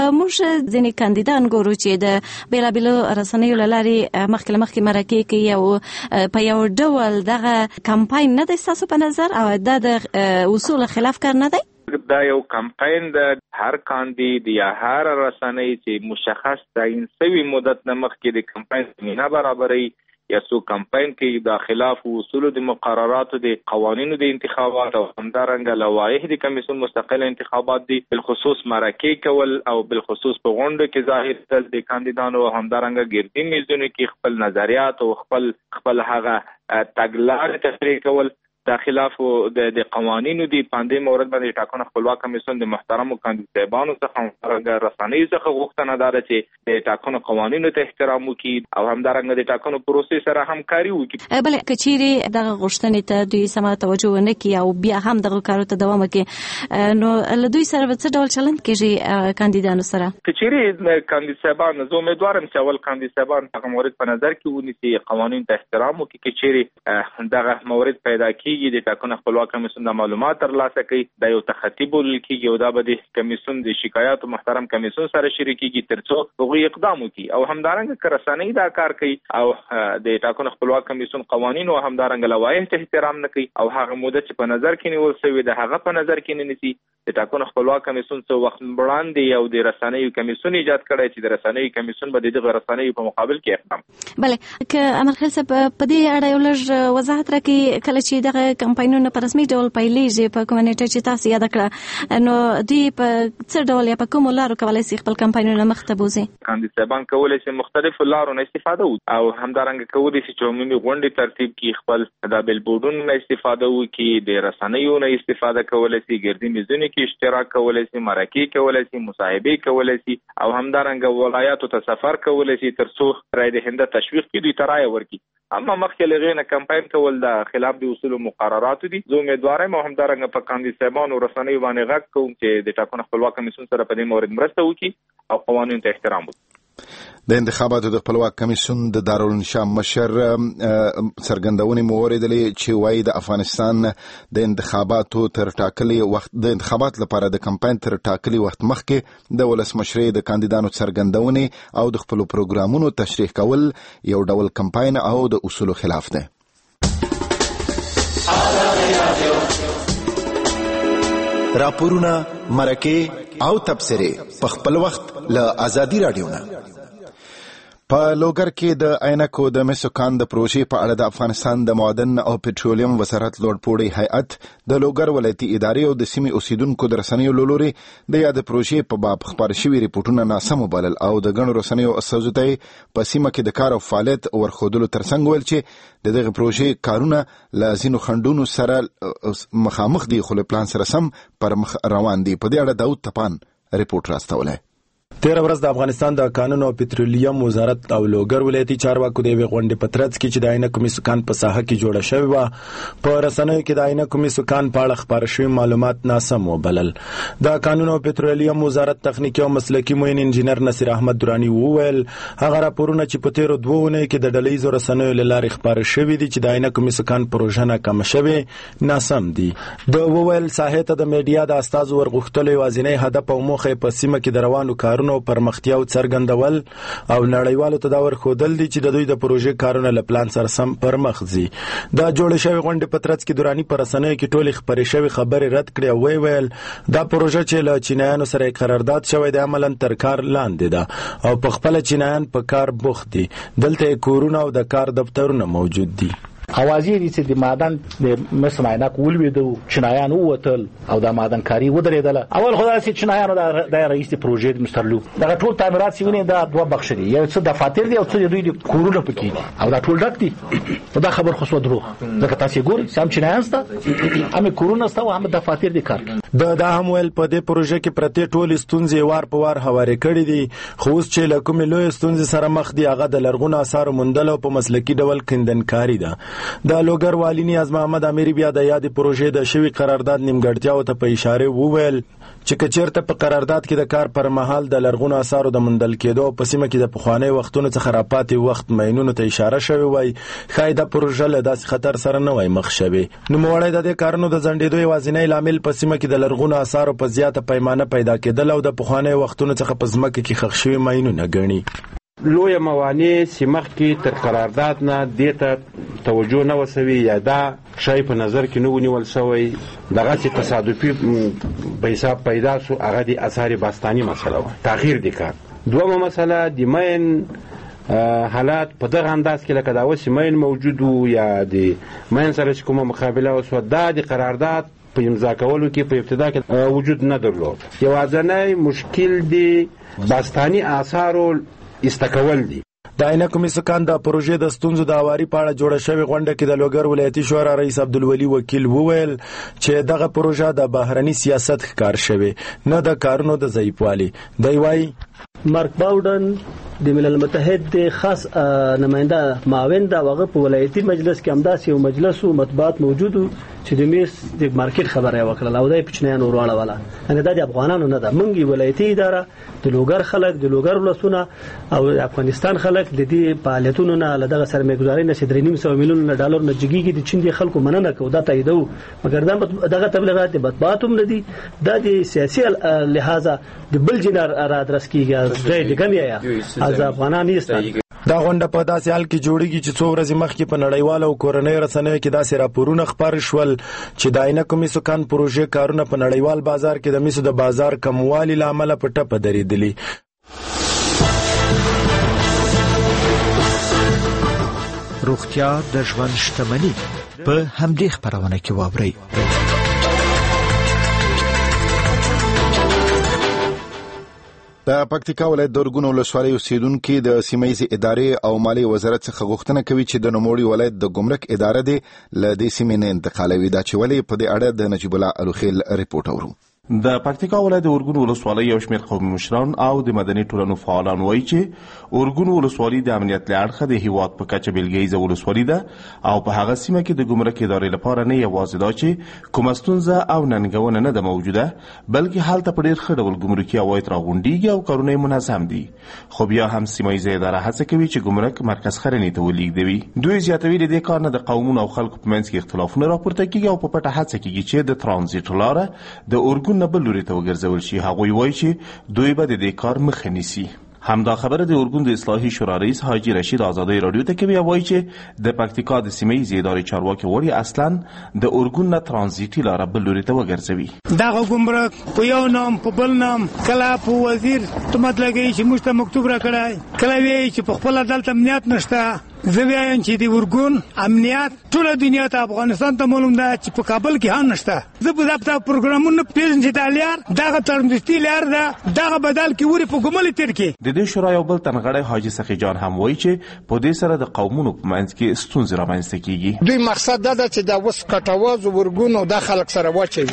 موږ ځینې کاندیدان ګورو چې د بیلابیلو رسنیو له لارې مخکې مخکې مرکې کوي او په یو ډول دغه کمپاین نه دی ستاسو په نظر او دا د اصول خلاف کار نه دی؟ دا یو کمپاین د هر کاندید یا هر رسنۍ چې مشخص تعین شوی مدت نه مخکې د کمپاین زمینه برابري یا سو کمپاین کې د خلاف اصول د مقرراتو د قوانینو د انتخابات او همدارنګه لوایح د کمیسیون مستقل انتخابات دي بالخصوص مرکې کول او بالخصوص په غونډو کې ظاهر تل د کاندیدانو او همدارنګه ګردي میزونو کې خپل نظریات او خپل خپل هغه تګلارې تشریح کول د خلاف د د قوانینو دی پاندې مورد باندې ټاکنو خپلواک کمیسیون د محترمو کاندیدانو څخه همدارنګه رسنۍ څخه غوښتنه ده چې د ټاکنو قوانینو ته احترام وکړي او همدارنګه د ټاکنو پروسې سره همکاري وکړي. بل کچيري دغه غوښتنې ته دوی سم توجه ونه کړي او بیا هم دغه کارو ته دوام وکړي نو له دوی سره څه ډول چلند کیږي کاندیدانو سره؟ کچيري کاندید صاحبان زه امیدوارم چې اول کاندید صاحبان هغه مورد په نظر کې ونیسي قوانین ته احترام وکړي. کچيري دغه مورد پیدا کی د ټاکنو خپلواک کمیسیون د معلومات ترلاسه کوي د یو تخطیب لیکي او دا به د کمیسیون د شکایت محترم کمیسیون سره شریکيږي ترڅو هغه اقدام وکړي او همدارنګه کرسانه دا کار کوي او د ټاکنو خپلواک کمیسیون قوانین او همدارنګه لوایح ته احترام نه کوي او هغه موده چې په نظر کې نیول شوی د هغه په نظر کې نه نیسي. د ټاکنو خپلواک کمیسیون څو وخت وړاندې یو د رسنیو کمیسیون ایجاد کړی چې د رسنیو کمیسیون به د رسنیو په مقابل کې اقدام. بله که امرخیل صاحب په دې اړه یو لږ وضاحت راکړي کله چې دغه کمپاینونه په رسمي ډول پیلېږي په کومه نیټه چې تاسو یاد کړه نو دوی په څه ډول یا په کومو لارو کولای شي خپل کمپاینونه مخته بوزي؟ کاندید صاحبان کولای شي مختلفو لارو نه استفاده وکړي او همدارنګه کولای شي چې عمومي غونډې ترتیب کړي خپل د بیلبورډونو نه استفاده وکړي د رسنیو نه استفاده کولای شي ګردي میزونو کې اشتراک کولای شي مرکې کولای شي مصاحبه کولای شي او همدارنګه ولایاتو ته سفر کولای شي ترڅو رای د هند تشویق کړي دوی ترای ورکړي. اما مخکې لغې نه کمپاین کول د خلاف د اصول مقرراتو دي. زه امیدوارم او همدارنګه په کاندید صاحبانو رسنیو باندې غږ کوم چې د ټاکنو خپلواک کمیسیون سره په دې مورد مرسته وکړي او قوانینو ته احترام وکړي. د انتخاباتو د خپلواک کمیسیون د دارالانشا مشر څرګندونې مو اوریدلې چې وایي د افغانستان د انتخاباتو تر ټاکلي وخت د انتخابات لپاره د کمپاین تر ټاکلي وخت مخکې د ولسمشرۍ د کاندیدانو څرګندونې او د خپل پروګرامونو تشریح کول یو ډول کمپاین او د اصولو خلاف دی. راپورونه مرکې او تبصرې په خپل وخت له آزادي رادیو نه. په لوګر کې د عینکو د مسو کان د پروژې په اړه د افغانستان د معدن او پټرولیم وزارت لوړپوړی هیئت د لوګر ولایتي ادارې او د سیمې اوسیدونکو د رسنیو له لوري د یاد پروژې په باب خبر شوي ریپورټونه ناسم وبلل او د ګڼو رسنیو استازو ته په سیمه کې د کار او فعالیت ورښودلو ترڅنګ ویل چې د دغه پروژې کارونه له ځینو خنډونو سره مخامخ دي خو له پلان سره سم پر مخ روان دي. په دې اړه داود تپان ریپورټ راستولی. تیر ورځ د افغانستان د قانون او پټرولیم وزارت او لوګر ولایتي چارواکو د غونډې په ترڅ کې چې د عینه کومي سکان په ساحه کې جوړه شوې و په رسنیو کې د عینه کومي سکان په اړه خبر شوی معلومات ناسم وبلل. د قانون او پټرولیم وزارت تخنیکی او مسلکی معین انجنیر نصیر احمد درانی وویل هغه راپورونه چې په تیر دوه ونې کې د ډلېزو رسنیو له لارې خبر شوی دي چې د عینه کومي سکان پروژه ناکام شوه ناسم دي. د وویل ساحه ته د میډیا د استازو ورغښتلو وازینې هدف او موخه په سیمه کې د روانو کارونو پرمختیا او څرګندول او نړیوالو ته دا ورښودل دي چې د دوی د پروژې کارونه له پلان سره سم پرمخ ځي. دا جوړ شوی غونډه په ترڅ کې درانی پر رسنیو کې ټولې خبرې شوی خبرې رد کړې او ویل دا پروژه چې له چینایانو سره قرارداد شوی د عملاً تر کار لاندې ده او په خپل چینایان په کار بوخت دي. دلته کورونه او د کار دفترونه موجود دي. اوازې دي چې د معدن د مسمعنا کول ویدو چینایان ووتل او د معدن کاری ودرېدل. اول خدای چې چینایانو د رئیس پروژې مسترلو دا ټول تعمیرات سیمه دا دوه بخش دي یو څه دفاتر دي او څه دوی د کورونه پکې او دا ټول ډک دي. دا خبر خو سودرو ځکه تاسو ګورئ سم چینایان ستا هم کورونه ستا او هم دفاتر دي کار. د دا هم ویل په دې پروژه کې پرته ټول ستونزې وار په وار هوارې کړې دي خو اوس چې له کومې لوی ستونزې سره مخ دي هغه د لرغونو آثارو موندل او په مسلکي ډول کندنکاری ده. د لوګر والی نیاز محمد اميري بیا د یادې پروژې د شوی قرارداد نیمګړتیاو ته په اشاره وویل چې کچیرته په قرارداد کې د کار پر مهال د لرغونو آثارو د موندل کېدو په سیمه کې د پخوانی وختونو څخه راپاتې وخت مینونو ته اشاره شوی وای خای د پروژه له داسې خطر سره نه وای مخ شوی. نو موړی د دې کارونو د ځنډېدو یوازینی لامل په سیمه کې د لرغونو آثارو په زیاته پیمانه پیدا کېدل او د پخوانی وختونو څخه په ځمکه کې ښخ شوي مینونه ګڼي. لوی موانع سیمخ کې تر قرارداد نه دیته توجه نه وسوي یا دا شای په نظر کې نه ونیول شوی دغه چې تصادفي په حساب پیدا شو هغه د اثار باستاني مسله و تغییر دي کار. دومره مسله د مین حالات په دغه انداز کې لکه دا اوس مین موجود یا د مین سره کومه مقابله وسو دا د قرارداد په امضا کولو کې په ابتدا کې وجود نه درلود. یوازینی مشکل دی باستاني آثارو استکول دي. د عینه کومي سکان د پروژې د ستونزو د اواري په اړه جوړه شوې غونډه کې د لوګر ولایتي شورا رئیس عبدالولي وکیل وویل چې دغه پروژه د بهرني سیاست ښکار شوی نه د کارونو د ضعیفوالي. دی وايي مارک باودن د ملل متحد د خاص نماینده معاون دا وغه په ولایتي مجلس کې همداسې یو مجلس او مطبوعات موجودو چې د میس د مارکیټ خبره وکړه او دای پچنیانو وروړه والا ان دا د افغانانو نه ده منګي ولایتي اداره د لوګر خلک د لوګر ولسونه او د افغانستان خلک د دې فعالیتونو نه لدغه سرمایه‌ګزاري نه درې نیم سوه میلیون ډالر نه جګیږي د چین د خلکو مننه کو دا تاییدو مګر دغه تبلیغات د مطبوعات هم ندي دا د سیاسي لحاظه د بل جنر ارادرس کیږي د ګمیا از افغانان ایستل. دا غونډه په داسې حال کې جوړیږي چې څو ورځې مخکې په نړیواله او کورنۍ رسنیو کې داسې راپورونه خپاره شول چې د عینه کومي سکان پروژې کارونه په نړیوال بازار کې د مسو د بازار کموالي له امله په ټپه درېدلي. روغتیا د ژوند شتمني په همدې خبرونه کې واورئ. د پکتیکا ولایت د اورګون ولسوالۍ اوسیدونکو د سیمایي ادارې او مالی وزارت څخه غوښتنه کوي چې د نوموړي ولایت د ګمرک اداره د لدې سیمې نه انتقالوي. دا چې ولې په دې اړه د نجیب الله الوخیل ریپورت اورو. د پکتیکا ولایت د اورګون ولسوالۍ یو شمېر قومي مشران او د مدني ټولنو فعالان وایي چې اورګون ولسوالۍ د امنیت له اړخه د هیواد په کچه بېلګیزه ولسوالۍ ده او په هغه سیمه کې د ګمرک ادارې لپاره نه یوازې دا چې کومه ستونزه او ننګونه نه ده موجوده بلکې هلته په ډېر ښه ډول ګمرکي عواید راغونډېږي او کارونه یې منظم دي. خو بیا هم سیمایي اداره هڅه کوي چې ګمرک مرکز خرنې ته ولېږدوي. دوی زیاتوي له دې کار نه د قومونو او خلکو په منځ کې اختلافونه راپورته کېږي او په پټه هڅه کېږي چې د ترانزیټ لاره د اورګون نه بل لوري ته وګرځول شي. هغوی وایي چې دوی به د دې کار مخه نیسي. همدا خبره د اورګون د اصلاحي شورا رئیس حاجی رشید آزادی رادیو ته کوي. وایي چې د پکتیکا د سیمې ادارې چارواکي وړي اصلا د اورګون نه ترانزیټي لاره بل لوري ته وګرځوي. دغه ګمرک په یو نام په بل نام کله په وزیر ته مطلب چې موږ ته مکتوب راکړای کله وی چې په خپل عدالت امنیت نشته. زه وایم چې د اورګون امنیت ټول دنیا ته افغانستان ته معلوم ده چې په کابل کې هم نشته. زه په دغه پروګرامونو پیژنم چې د لیار دغه ترانزیټي لار ده دغه بدل کې وری په ګمل تیر کې. د دې شورا یو بل تنغړی حاجی سخی جان هم وایي چې په دې سره د قومونو په منځ کې ستونزې رامنځته کیږي. دوی مقصد دا ده چې د وس کټواز اورګون او د خلک سره واچوي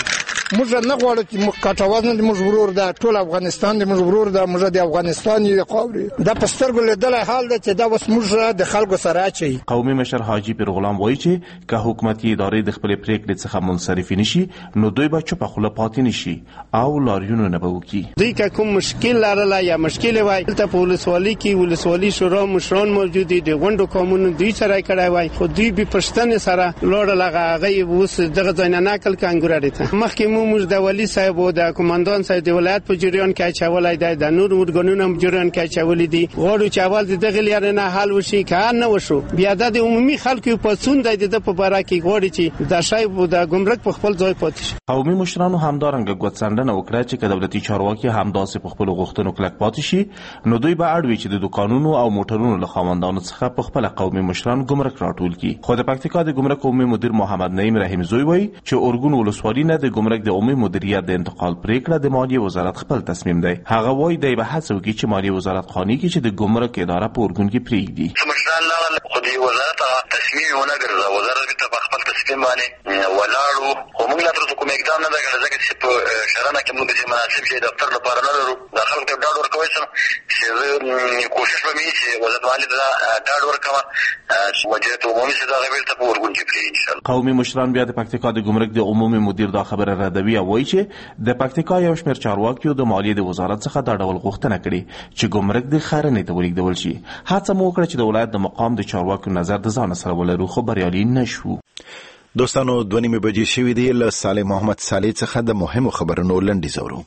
موږ نه غواړو چې کاټاوازن د موږ ورور ده، ټول افغانستان د موږ ورور ده، موږ د افغانستان یو خاورې دا په سترګو لیدلای حال ده چې دا اوس موږ د خلکو سره اچي. قومي مشر حاجی پیر غلام وایي چې که حکومتي ادارې د خپل پریکړې څخه منصرف نشي نو دوی به چوپ خوله پاتې نشي او لاریون نه به وکړي. دوی که کوم مشکل لرله یا مشکل وای دلته په ولسوالۍ کې ولسوالۍ شورا مشران موجود دي، د غونډو قانون دوی سره کړای وای خو دوی به پښتنه سره لوړل هغه اوس دغه ځای نه نقل کانګورې ته مخکې مو موږ د ولی صاحب او د کمانډان صاحب د ولایت په جریان کې چولای دی، د نور ورګونونو په جریان کې چولې دي. غواړو چې اول دغه لري نه حل وشي، کار نه وشو بیا د عمومي خلکو په څون دی د په باره کې غواړي چې د شایب او د ګمرک په خپل ځای پاتې شي. قومي مشرانو همدارنګه ګوتڅنډنه وکړه چې دولتي چارواکي همداسې په خپل غوښتنو کلک پاتې شي نو دوی به اړ وي چې د دکانونو او موټرونو له خاوندانو څخه په خپل قومي مشران ګمرک راټول کړي. خو د پکتیکا د ګمرک عمومي مدیر محمد نعیم رحیم زوی وایي چې اورګون ولسوالۍ نه د ګمرک د عمومي مدیریت د انتقال پریکړه د مالیې وزارت خپل تصمیم دی. هغه وایي دی به هڅه وکړي چې مالیې وزارت خاني کې چې د ګمرک اداره په اورګون کې پریږدي. مشران لا خو د وزارت تصمیم ونه ګرځا، وزارت ته په خپل تصمیم باندې ولاړو خو موږ لا تر کوم اقدام نه دی کړی ځکه چې په شرانه کې موږ د مناسب شي دفتر لپاره نه لرو. د خلکو ته ډاډ ورکوي چې کوشش وکړي چې وزارت مالیې ته ډاډ ورکړي چې وجهه عمومي څه دا غوښتل په ورګون کې پری ان شاء الله. قومي مشران بیا د پکتیکا د ګمرک د عمومي مدیر دا خبره ردوي او وایي چې د پکتیکا یو شمېر چارواکیو د مالیې د وزارت څخه دا ډول غوښتنه کړې چې ګمرک د خارنې ته ولېږدول شي. هڅه مو وکړه چې د ولایت د مقام د چارواکیو نظر د ځان سره ولرو خو بریالي نشو. دوستانو دوه نیمې بجې شوې دي. له صالح محمد صالح څخه د مهمو خبرونو لنډیز اورو.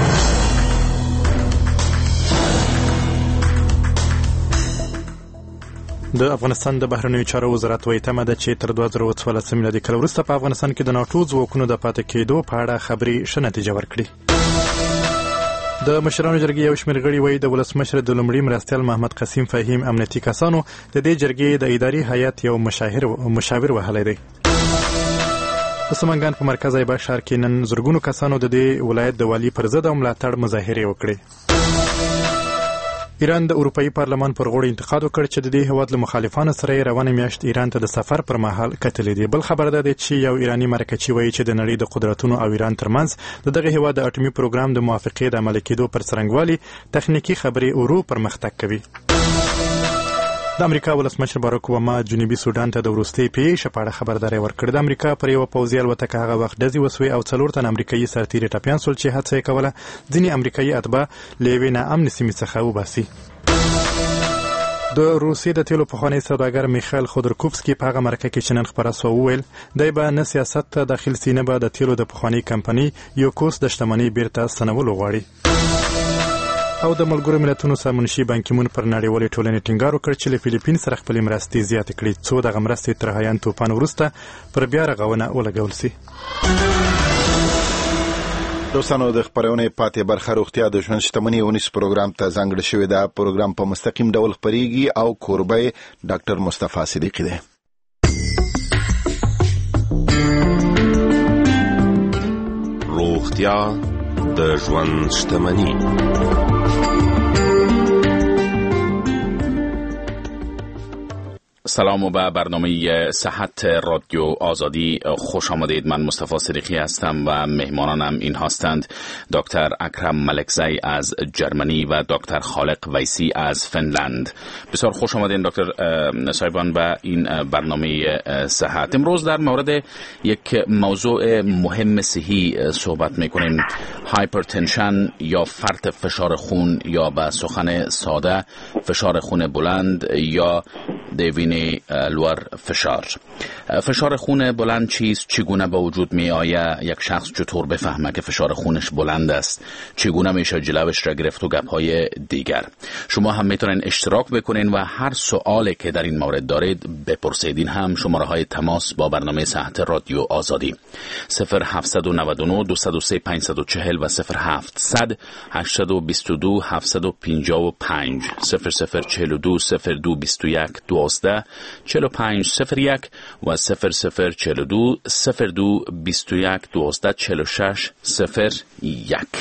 د افغانستان د بهرنیو چارو وزارت وايي تمه ده چې تر دوه زره څوارلسم میلادي کال وروسته په افغانستان کې د ناټو ځواکونو د پاتې کېدو په اړه خبرې ښه نتیجه ورکړي. د مشرانو جرګې یو شمېر غړي وايي د ولسمشر د لومړي مرستیال محمد قسیم فهیم امنیتي کسانو د دې جرګې د اداري هیئت یو مشاور وهلی دی. په سمنګان په مرکز ایبا ښار کې نن زرګونو کسانو د دې ولایت د والي پر ضد او ملاتړ مظاهرې وکړې. ایران د اروپאי پارلمان پر غوړ انتقاد وکړ چې د دې هیواد له مخالفانو سره روانه میاشت ایران ته د سفر پر مهال کتلې دي. بل خبر ده چې یو ایرانی مرکچی وایي چې د نړۍ د قدرتونو او ایران ترمنځ د دغه هیواد د اټومي پروګرام د موافقې د عملي کېدو پر څرنګوالي تخنیکی خبرې ورو پرمختګ کوي. د امریکا ولسمشر باراک اوباما جنوبي سودان ته د وروستۍ پیښې په اړه خبرداری ورکړ. د امریکا پر یو پوځي الوتکه هغه وخت ډزې وسوې او څلور تن امریکایي سرتیري ټپیان سول چې هڅه یې کوله ځینې امریکایي اتباع له یوې ناامنې سیمې څخه وباسي. د روسیې د تیلو پخوانی سوداګر میخایل خودورکوفسکي په هغه مرکه کې چې نن خپره سوه وویل دی به نه سیاست ته داخل سي نه به د تیلو د پخواني کمپنۍ یوکوس د شتمنۍ بیرته ستنولو غواړي. او د ملګرو ملتونو سرمنشي بان کی مون پر نړیوالې ټولنې ټینګار وکړ چې له فلیپین سره خپلې مرستې زیاتې کړي څو دغه مرستې تر هایان توپان وروسته پر بیا رغونه ولګول سي. دوستانو د خبرونې پاتې برخه روغتیا د ژوند شتمنۍ اونیس پروګرام ته ځانګړی شوې ده. پروګرام په مستقیم ډول خپریږي او کوربه ډاکټر مصطفی صدیقی دی. روغتیا د ژوند شتمنۍ. سلام و به برنامه صحت رادیو آزادی خوش آمدید. من مصطفی صدیقی هستم و مهمانانم این هستند دکتر اکرم ملکزی از جرمنی و دکتر خالق ویسی از فنلند. بسیار خوش آمدین دکتر صاحبان به این برنامه صحت. امروز در مورد یک موضوع مهم صحی صحبت میکنیم، هایپرتنشن یا فرط فشار خون یا به سخن ساده فشار خون بلند یا دوینه لور فشار. فشار خون بلند چیست؟ چگونه به وجود می آید؟ یک شخص چطور بفهمه که فشار خونش بلند است؟ چگونه میشه جلوش را گرفت و گپ های دیگر؟ شما هم میتونین اشتراک بکنین و هر سوالی که در این مورد دارید بپرسیدین. هم شماره های تماس با برنامه صحت رادیو آزادی صفر هفت نه نه دو صفر سه پنج چهار صفر و صفر هفتصد هشتصد و بیست و دو هفتصد و پنجاه و پنج صفر صفر چهل و دو صفر دو بیست و یک دوازده چهل و پنج صفر یک و صفر صفر چهل و دو صفر دو بیست و یک دوازده چهل و شش صفر یک.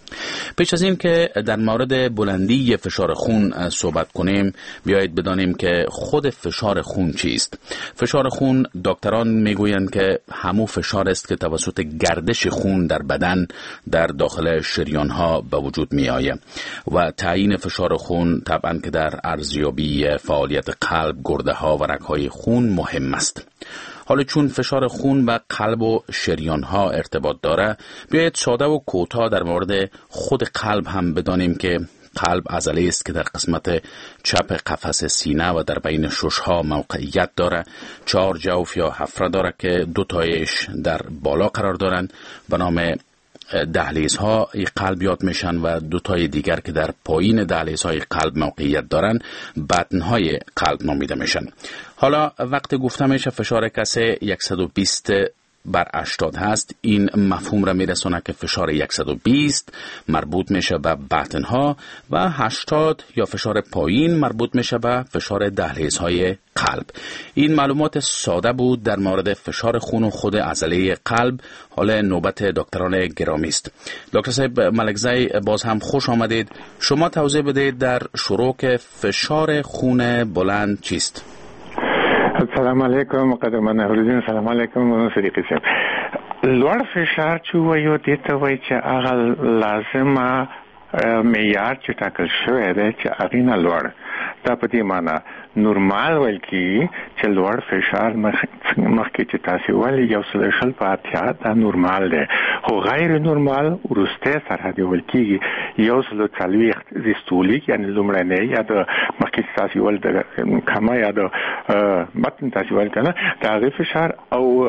پیش از این که در مورد بلندی فشار خون صحبت کنیم، بیایید بدانیم که خود فشار خون چیست. فشار خون دکتران میگویند که همون فشار است که توسط گردش خون در بدن در داخل شریانها به وجود می آید و تعیین فشار خون طبعا که در ارزیابی فعالیت قلب، گرده ها و رگ های خون مهم است. حالا چون فشار خون و قلب و شریان ها ارتباط داره، بیایید ساده و کوتاه در مورد خود قلب هم بدانیم که قلب عضله است که در قسمت چپ قفس سینه و در بین ششها موقعیت داره. چهار جوف یا حفره داره که دو تایش در بالا قرار دارند به نام دهلیزها قلب یاد میشن و دو تای دیگر که در پایین دهلیزهای قلب موقعیت دارن بطنهای قلب نامیده میشن. حالا وقتی گفته میشه فشار کسی صد و بیست بر هشتاد هست، این مفهوم را میرسونه که فشار صد و بیست مربوط میشه به بطنها و هشتاد یا فشار پایین مربوط میشه به فشار دهلیزهای قلب. این معلومات ساده بود در مورد فشار خون و خود عضله قلب. حالا نوبت دکتران گرامی است. دکتر صاحب ملکزی، باز هم خوش آمدید. شما توضیح بدید در شروع که فشار خون بلند چیست؟ السلام علیکم مقدمان اولین سلام علیکم صدیقی صاحب. لوړ فشار چې وایو دې ته وایي چې هغه لازمه معیار چې ټاکل شوی دی چې هغې نه لوړ، دا په دې معنی نورمال ویل کېږي چې لوړ فشار مخکې چې تاسې ویلي یو سل شل په اتیا دا نورمال دی، خو غیر نورمال وروستی سرحد ویل کېږي یو سل څلوېښت زیستولیک یعنې لومړنی یا د مخکې چې تاسې ویل د کمه یا د بطن تاسې ویل که نه د هغې فشار او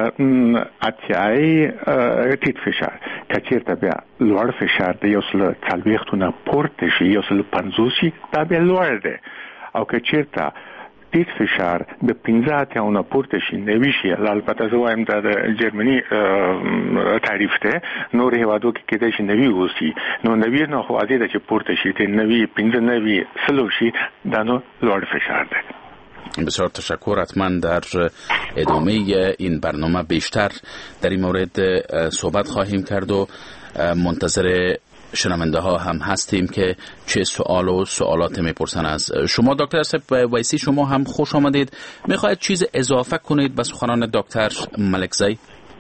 اتیایي ټیټ فشار که چېرته بیا لوړ فشار د یو سل څلوېښتو نه پورته شي یو سل پنځوس شي دا بیا لوړ دی، او که چېرته ټیټ فشار د پنځه اتیاو نه پورته شي نوي شي، البته زه وایم دا د جرمني تعریف دی، نور هېوادو کې کېدای شي نوي اوسي، نو نوي نه خو واضح ده چې پورته شي ته نوي پنځه نوي سلو شي دا نو لوړ فشار دی. بسیار تشکر. حتما در ادامه این برنامه بیشتر در این مورد صحبت خواهیم کرد و منتظر شنونده ها هم هستیم که چه سوال و سوالات میپرسن از شما. دکتر صاحب ویسی شما هم خوش آمدید. میخواید چیز اضافه کنید به سخنان دکتر ملکزی؟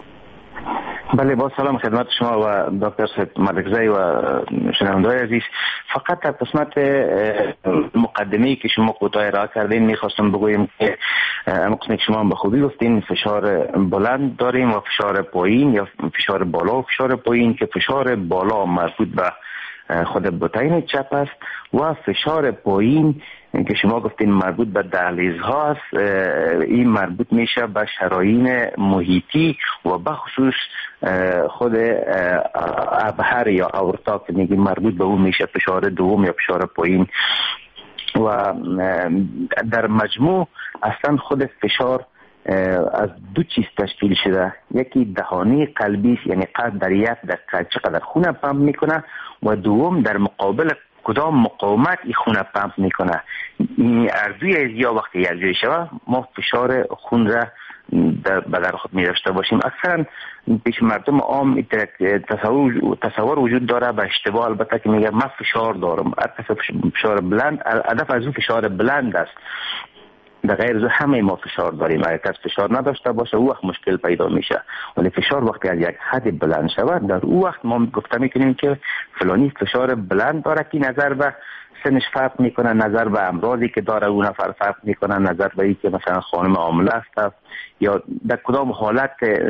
بله، با سلام خدمت شما و دکتر صاحب ملکزی و شنونده‌های عزیز. فقط در قسمت مقدمه‌ای که شما کوتاه ارائه کردین میخواستم بگویم که اما قسمی که شما به خوبی گفتین فشار بلند داریم و فشار پایین یا فشار بالا و فشار پایین، که فشار بالا مربوط به خود بطین چپ است و فشار پایین که شما گفتین مربوط به دهلیزها است، این مربوط میشه به شرايين محیطی و بخصوص خود ابهر یا اورتا که میگیم مربوط به اون میشه فشار دوم یا فشار پایین. و در مجموع اصلا خود فشار از دو چیز تشکیل شده، یکی دهانی قلبی است، یعنی قلب در یک دقیقه چقدر خون پمپ میکنه، و دوم در مقابل کدام مقاومت این خون پمپ میکنه. این ارزوی از یا وقتی یک جای شود ما فشار خون را در بدن خود می داشته باشیم. اکثرا پیش مردم عام تصور تصور وجود داره به اشتباه، البته که میگه من فشار دارم، هر فشار بلند هدف از اون فشار بلند است. در غیر از همه ما فشار داریم، اگر کس فشار نداشته باشه او وقت مشکل پیدا میشه، ولی فشار وقتی از یک حد بلند شود در او وقت ما گفته میکنیم که فلانی فشار بلند داره که نظر به سنش فرق میکنه، نظر به امراضی که داره اون نفر فرق میکنه، نظر به اینکه مثلا خانم حامله است یا در کدام حالت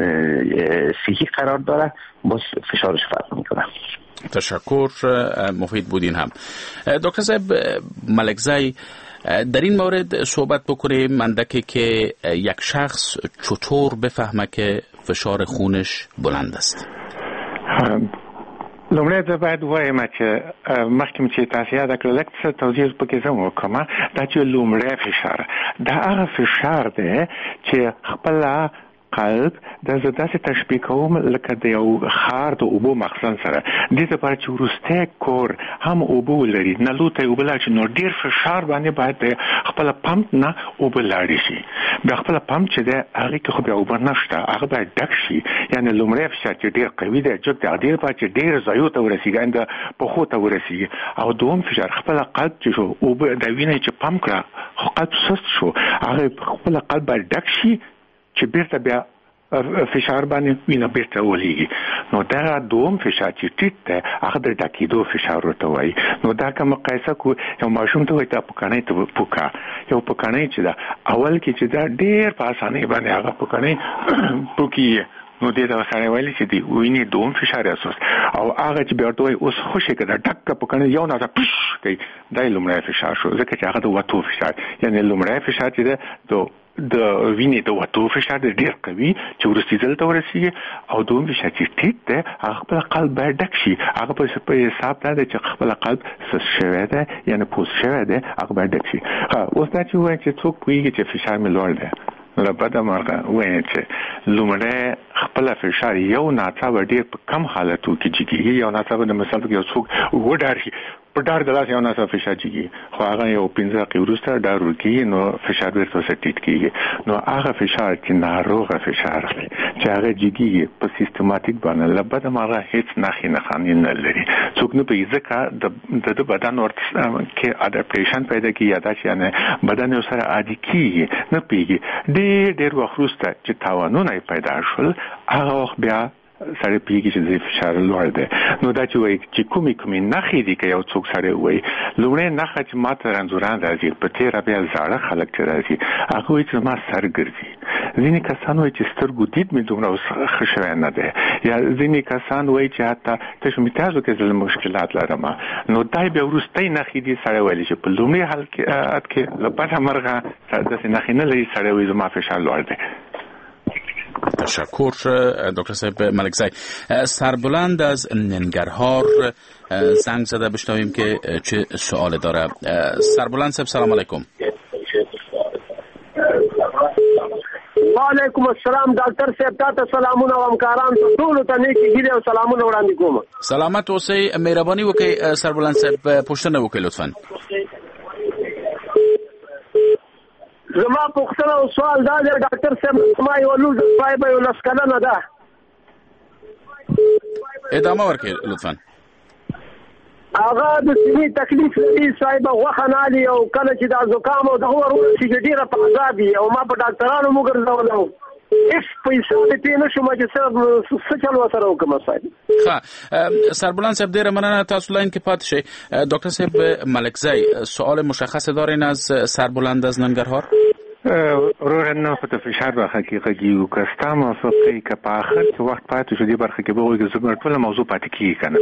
صحی قرار داره باز فشارش فرق میکنه. تشکر، مفید بودین هم. دکتر صاحب ملکزی، در این مورد صحبت بکنیم مندکی که یک شخص چطور بفهمه که فشار خونش بلند است. لومړی زه باید وایم چې مخکې چې تاسو یاد کړل لږ څه توضیح پکې زه وکړم. دا چې لومړی فشار دا هغه فشار دی چې خپل قلب د زداسه تشبیه کوم لکه د یو خار د اوبو مخزن سره د دې لپاره چې ورسته کور هم اوبو لري نه لوته اوبو لري نو ډیر فشار باندې باید خپل پمپ نه اوبو لري شي د خپل پمپ چې د هغه کې خو بیا اوبو نشته هغه باید ډک شي یعنی لومړی فشار چې ډیر قوي دی چې د ډیر په چې ډیر ځایو ته ورسیږي اند په خو ته ورسیږي او دوم فشار خپل قلب چې شو اوبو د وینې چې پمپ کړه خو قلب سست شو هغه خپل قلب باید ډک شي چې بیرته بیا فشار باندې وینه بیرته ولېږي نو دا دوم فشار چې ټیټ دی هغه د ډکېدو فشار ورته وایي نو دا کوم مقایسه کو یو ماشوم ته وایي ته پکانې ته پوکا یو پکانې چې دا اول کې چې دا ډېر په اسانۍ باندې هغه پکانې پوکي نو دې دا سره ویلي چې دی ویني دوم فشار اساس او هغه چې بیا ورته وایي اوس خوشې کړه ډک پکانې یو نه پش کوي دا لومړی فشار شو ځکه چې هغه د وتو فشار یعنی لومړی فشار چې ده د وینې د وتو فشار ډیر قوي چې ورسېدل ته ورسېږي او دوم فشار چې ټیټ دی هغه خپل قلب باید ډک شي هغه په حساب دا دی چې خپل قلب سست شوی دی یعنی پوس شوی دی هغه باید ډک شي اوس دا چې وایي چې څوک پوهېږي چې فشار مې لوړ دی نو له بده مرغه وایي چې لومړی خپل فشار یو ناڅاپه ډیر په کم حالتو کې جګېږي یو ناڅاپه د مثال په یو څوک وډاري په ډار د لاس یو ناڅاپه فشار جګېږي خو هغه یو پنځه دقیقې وروسته ډار ورکېږي نو فشار بیرته ټیټ کېږي نو هغه فشار چې ناروغه فشار دی چې هغه جګېږي په سیستماتیک باندې له بده مرغه هیڅ نښې نښانې نه لري څوک نه پوهېږي ځکه د بدن ورته کې اډاپټیشن پیدا کېږي یا دا چې یعنې بدن یو سره عادي کېږي نه پوهېږي ډېر ډېر وخت وروسته چې تاوانونه یې پیدا شول هغه وخت بیا سړی پیږي چې د فشار لوړ دی نو دا چې وایي چې کومې کومې نښې دي که یو څوک سړی وایي لومړی نښه چې ما ته رنځوران راځي په تېره بیا زاړه خلک چې راځي هغه وایي چې زما سر ګرځي ځینې کسان وایي چې سترګو دید مې دومره اوس ښه شوی نه دی یا ځینې کسان وایي چې حتی تشمیتازو کې زه مشکلات لرم نو دا بیا وروستی نښې دي سړی ویلی چې په لومړي حالت کې له بده مرغه داسې نښې نه لري سړی وایي زما فشار لوړ دی تشکر دکتر صاحب ملکزی. سربلند از ننگرهار زنگ زده بشنویم که چه سوال داره. سربلند صاحب سلام علیکم. وعلیکم السلام ډاکټر صاحب تاسو سلامونه او همکاران ټول ته نیکی ګیره او سلامونه وړاندې کوم. سلامت اوسئ. مهرباني وکړئ سربلند صاحب پوښتنه وکړئ لطفا. زما پوښتنه او سوال دا دی ډاکټر صاحب ما یو لوز صاحب یو لسکلنه ده. ادامه ورکړئ لطفا. هغه د سینې تکلیف لري صاحب غوښه نه لري او کله چې دا زکام او دغه ورسېږي ډېره په عذاب وي او ما په ډاکټرانو وګرځولم هیڅ پیسې دې پې نه شوم چې څه چل ورسره وکړم صاحب. ښه سربلند صاحب ډېره مننه تاسو لاین کې پاتې شئ. دکتر صاحب ملکزی سوال مشخص دارین از سربلند از ننگرهار؟ رو نه خود فشار برخه کې غږیو که ستا موافقه که په آخر کې وخت پاتې شو دې برخه کې به وایي که زموږ ټوله موضوع پاتې کېږي که نه.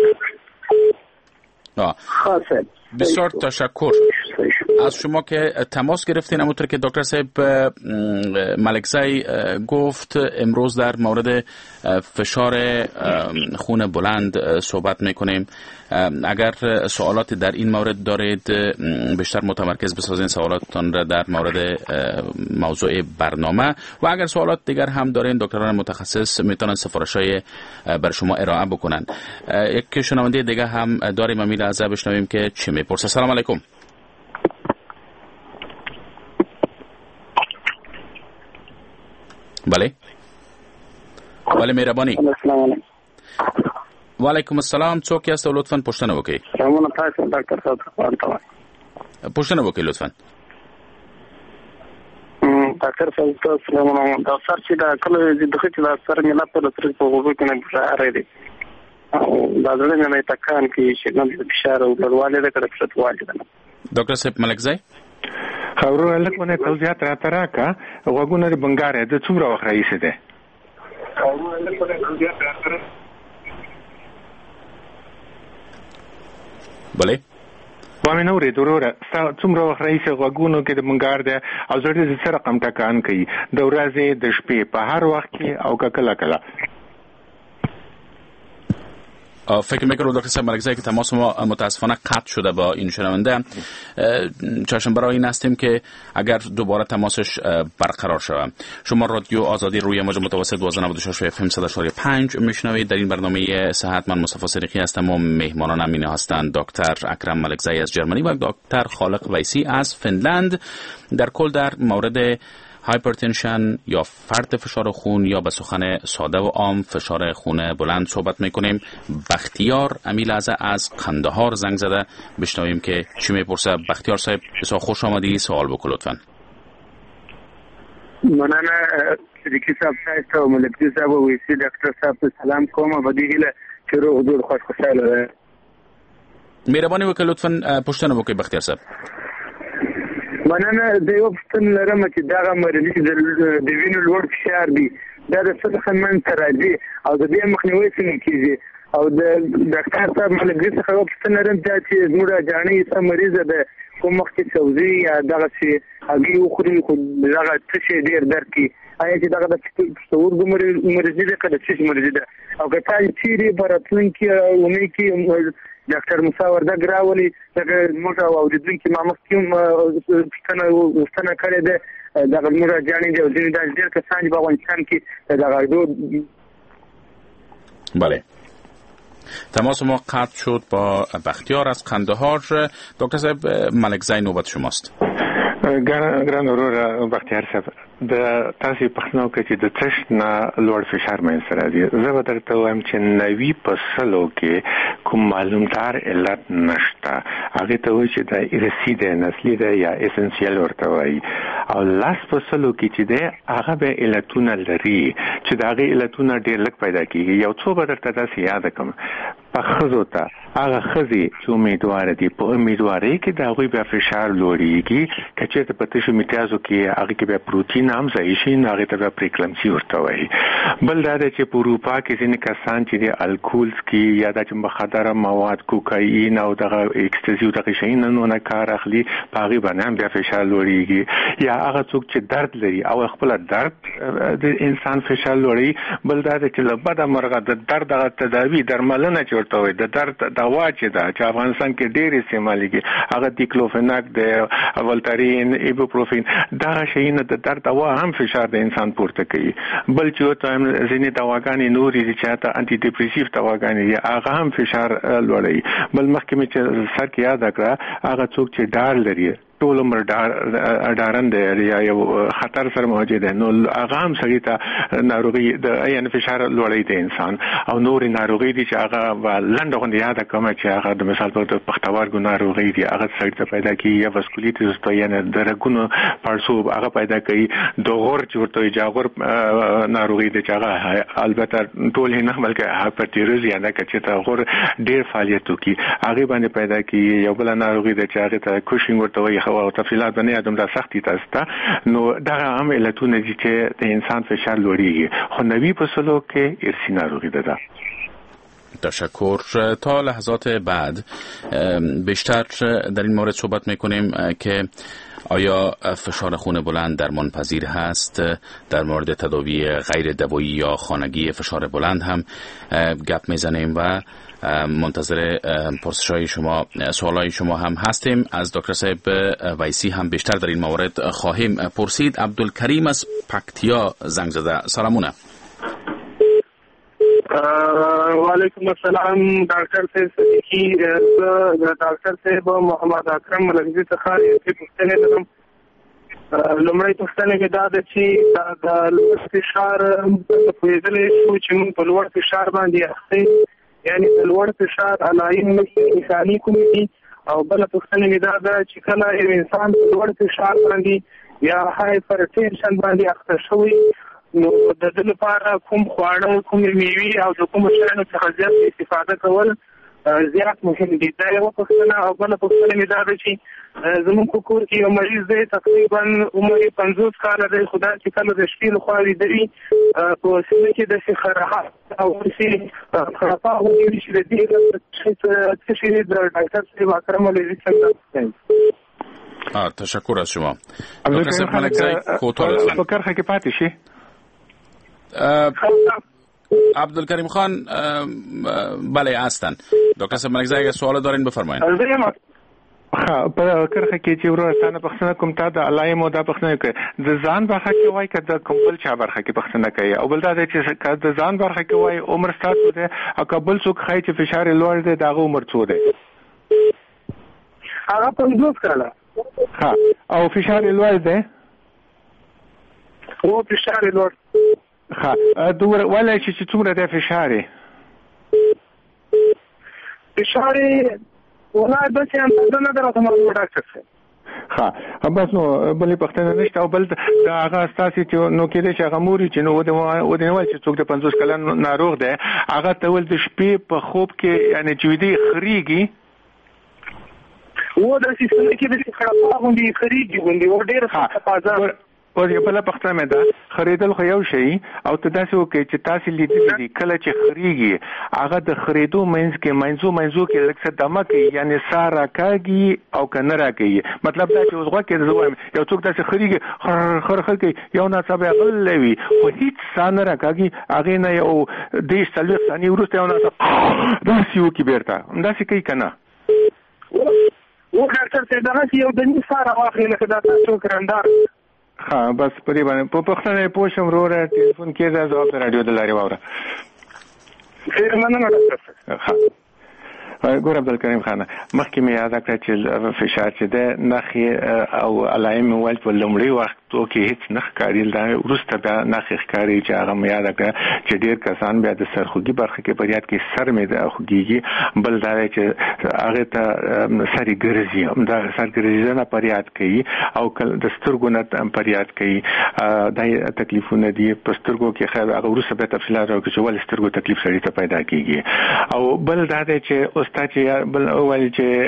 بسیار تشکر از شما که تماس گرفتین. همونطور که دکتر صاحب ملکزی گفت امروز در مورد فشار خون بلند صحبت میکنیم. اگر سوالات در این مورد دارید بیشتر متمرکز بسازین سوالاتتان را در مورد موضوع برنامه و اگر سوالات دیگر هم دارین دکتران متخصص میتونن سفارش‌های بر شما ارائه بکنن. یک شنونده دیگه هم داریم امیل از بشنویم که چی میپرسه. سلام علیکم. بله بله مهربانی. و علیکم السلام. څوک یاست لطفا پوښتنه وکړئ. سلامونه تاسو ډاکټر صاحب ورته پوښتنه وکړئ لطفا. ډاکټر صاحب تاسو سلامونه دا سر چې دا کله چې دغه چې دا سر مې لا په لتر په وګړو کې نه راځي او دا ځل نه تکان کې چې نن فشار او لوړوالی د کړه څه والی ده. ډاکټر صاحب ملکزی خبرو لکه توضیحات را تراکا وګونه د بنگاره د څومره وخت راځي ده. بله وامه نو ری دروره څومره وخت راځي غوګونو کې د منګار ده او زړه د سره رقم ټکان کوي د ورځې د شپې په هر وخت کې او کله کله. فکر میکنم دکتر صاحب ملکزی که تماس ما متاسفانه قطع شده با این شنونده. چشم برای این هستیم که اگر دوباره تماسش برقرار شود. شما رادیو آزادی روی موج متوسط دوازده نود و شش اف ام صد و شش و پنج میشنوید. در این برنامه صحت من مصطفی صدیقی هستم و مهمانانم این هستند دکتر اکرم ملکزی از جرمنی و دکتر خالق ویسی از فنلند. در کل در مورد هایپرتنشن یا فرط فشار خون یا به سخن ساده و عام فشار خون بلند صحبت میکنیم. بختیار امیلازه از قندهار زنگ زده، بشنویم که چی میپرسه. بختیار صاحب بسیار خوش آمدی، سوال بکن لطفاً. مننه صدیقی صاحب تاسو ملکزی صاحب او ویسی ډاکټر صاحب ته سلام کوم او دې هیله چې روغ جوړ خوش خوشاله ده. مهرباني وکړئ لطفاً پوښتنه وکړئ بختیار صاحب. مننه د یو پښتون لرم چې دا مریض د وینې لوړ فشار دی دا د څه څخه من تراځي او د دې مخنیوي څنګه کیږي او د ډاکټر صاحب ملګری څخه یو پښتون لرم چې زموږ جانې څه مریض ده کوم وخت چې سوزي یا دغه چې هغه خوري خو دغه څه ډیر درد کی آیا چې دغه د څور مریض دی کله چې مریض ده او که تاسو چیرې براتلون کې ونی کې ډاکټر موسی وردګ راولي دغه موږ او د دې کې ما مخکې پښتنه وستنه کړې ده دغه موږ ځانې دی او ځینې د ډېر کسان په افغانستان کې دغه بله تماس ما قطع شد با بختیار از قندهار. دکتر صاحب ملکزی نوبت شماست. ګران ورور بختیار صاحب د تاسو پښتنو کې چې د تش نه لوړ فشار مې سره دی زه به درته وایم چې نوي پسلو کې کوم معلومدار علت نشته هغه ته وایي چې د ارثي د نسلي د یا اسنشیل ورته وایي او لاس پسلو کې چې د هغه به علتونه لري چې د هغه علتونه ډېر لږ پیدا کیږي. یو څو به درته تاسو یاد کوم په خزو ته هغه خزي چې امیدوار دي په امیدوارۍ کې د هغه بیا فشار لوړیږي چې ته په تاسو میتازو کې هغه کې به پروتین هم ځای شي نه هغه ته پریکلمسي ورته وایي. بل دا چې په اروپا کې ځینې کسان چې د الکولز کې یا د مخدره مواد کوکاین او دغه اکستازي او دغه شیان نه کار اخلي په هغه باندې بیا فشار لوړیږي یا هغه څوک چې درد لري او خپل درد د انسان فشار لوړي. بل دا چې لبد مرغه د درد د تداوی درملنه چورته وي د درد دوا چې دا چې افغانستان کې ډېر استعماليږي هغه دیکلوفناک د ولتارین ایبوپروفین دا شیان د درد دوا هم فشار د انسان پورته کوي. بل چې ته ځینې دواګانې نورې چې ته انټي ډیپریسیو دواګانې دي هغه هم فشار لوړوي. بل مخکې چې سر کې یاد کړه هغه څوک چې ډار لري ټول عمر ډارن دی یا یو خطر سره مواجه دی نو هغه هم سړي ته ناروغي د یعنی فشار لوړی دی انسان او نور ناروغي دي چې هغه لنډه غونډه یاد کوم چې هغه د مثال په توګه پښتورګو ناروغي دي هغه سړي ته پیدا کیږي یا واسکولیټس ته یعنی د رګونو پړسوب هغه پیدا کوي. د غور چې ورته جاغور ناروغي دي چې هغه البته ټول نه بلکې هایپرتیروز یعنی چې ته غور ډیر فعالیت کوي هغه باندې پیدا کیږي. یو بل ناروغي دي چې هغه ته کوشینګ ورته وایي او تفصیلات باندې ادم دا سختي تاسو ته نو دا هم علتونه دي چې د انسان فشار لوړیږي خو نوی پسلو کې ارثي ناروغي ده. تشکر. تا لحظات بعد بیشتر در این مورد صحبت میکنیم که آیا فشار خون بلند درمان پذیر هست. در مورد تداوی غیر دوایی یا خانگی فشار بلند هم گپ میزنیم و منتظر پرسش‌های شما سوالای شما هم هستیم. از دکتر صاحب ویسی هم بیشتر در این مورد خواهیم پرسید. عبدالکریم از پکتیا زنگ زده. سلامونه. وعلیکم السلام ډاکټر صاحب صدیقی ډاکټر صاحب محمد اکرم ملګری څخه یو پوښتنه لرم. لومړی پوښتنه کې دا ده چې د لوړ فشار په دې شو چې موږ په لوړ فشار باندې اخته یعنی د لوړ فشار علایم نشانی کومې دي او بل پوښتنه کې دا ده چې کله انسان په لوړ فشار باندې یا هایپرټنشن باندې اخته شوی نو د دې لپاره کوم خواړه کوم میوې او د کوم شیانو څخه زیات استفاده کول زیات مهم دي. دا یو پوښتنه او بل پوښتنه مې دا ده چې زموږ په کور کې یو مریض دی تقریبا عمر پنځوس کاله دی خو دا چې کله د شپې لخوا ویده وي په سینه کې داسې خراحت او داسې خرافه وایي چې د دې څه شی د ډاکټر صاحب اکرم علیزي څنګه تشکر از شما. دکتر صاحب ملکزی کوتاه لطفاً فکر خواهی که پاتیشی عبدالکریم خان بله هستن. دکتر صاحب ملکزی اگه سوال دارین بفرمایید. ها په کرخه کې چې ورور ستانه پښتنه کوم تا د علایمو د پښتنه کې د ځان برخه کې وای کده کوم بل چا برخه کې پښتنه کوي او بل دا چې د ځان برخه کې وای عمر ستاسو ده او قبل څوک خای چې فشار لوړ دی داغه عمر څو دی هغه پنځوس کاله ها او فشار لوړ دی او فشار لوړ ها دوی ولای چې څومره د فشار فشار ولای د څه اندازه نه درته مو ډاکټر څه ها بس نو بلې پښتنه نشته او بل دا هغه اساسي چې نو کې دې چې هغه موري چې نو و دې وای چې څوک د پنځوس کلن ناروغ دی هغه ته ول د شپې په خوب کې یعنی چې دې خريږي و د سیستم کې د خړپا غوندي خريږي غوندي و ډېر ښه تازه او یو بل پښتنه مې دا خریدل خو یو شی او ته داسې وکړي چې تاسو لیدل دي کله چې خريږي هغه د خریدو مینځ کې منځو منځو کې لکه څه دمه کې یعنی سارا کاږي او کنه راکې مطلب دا چې وزغه کې زویم یو څوک داسې خريږي خر خر خر کې یو نه صاحب غلوي خو هیڅ سانه راکاږي هغه نه یو د ثلاث ثانیې ورسته یو نه داسې وکړي بیرته داسې کوي کنه و ډاکټر ته دا چې یو د نې سارا واخلي لکه دا تاسو ګرندار ها بس پرې باندې په پښتنه پوښم وروره ټلیفون کې دا ځواب رادیو د لاري وره خیر مننه ډاکټر ها ګور عبدالکریم خان مخکې مې یاد کړ چې فشار چې ده نخي او علائم ول په لومړي وخت کې هیڅ نخ کاری دا ورسته بیا نخ ښکاری چې هغه مې یاد کړ چې ډیر کسان بیا د سرخوږي برخه کې پریاد کې سر مې د خوږي بل دا چې هغه ته سری ګرځي دا سر ګرځي نه پریاد کوي او د سترګو نه پریاد کوي دا تکلیفونه دي په سترګو کې خیر هغه ورسته به تفصیلات راکړي چې ول سترګو تکلیف سړي ته پیدا کیږي او بل دا چې تا چې بل اول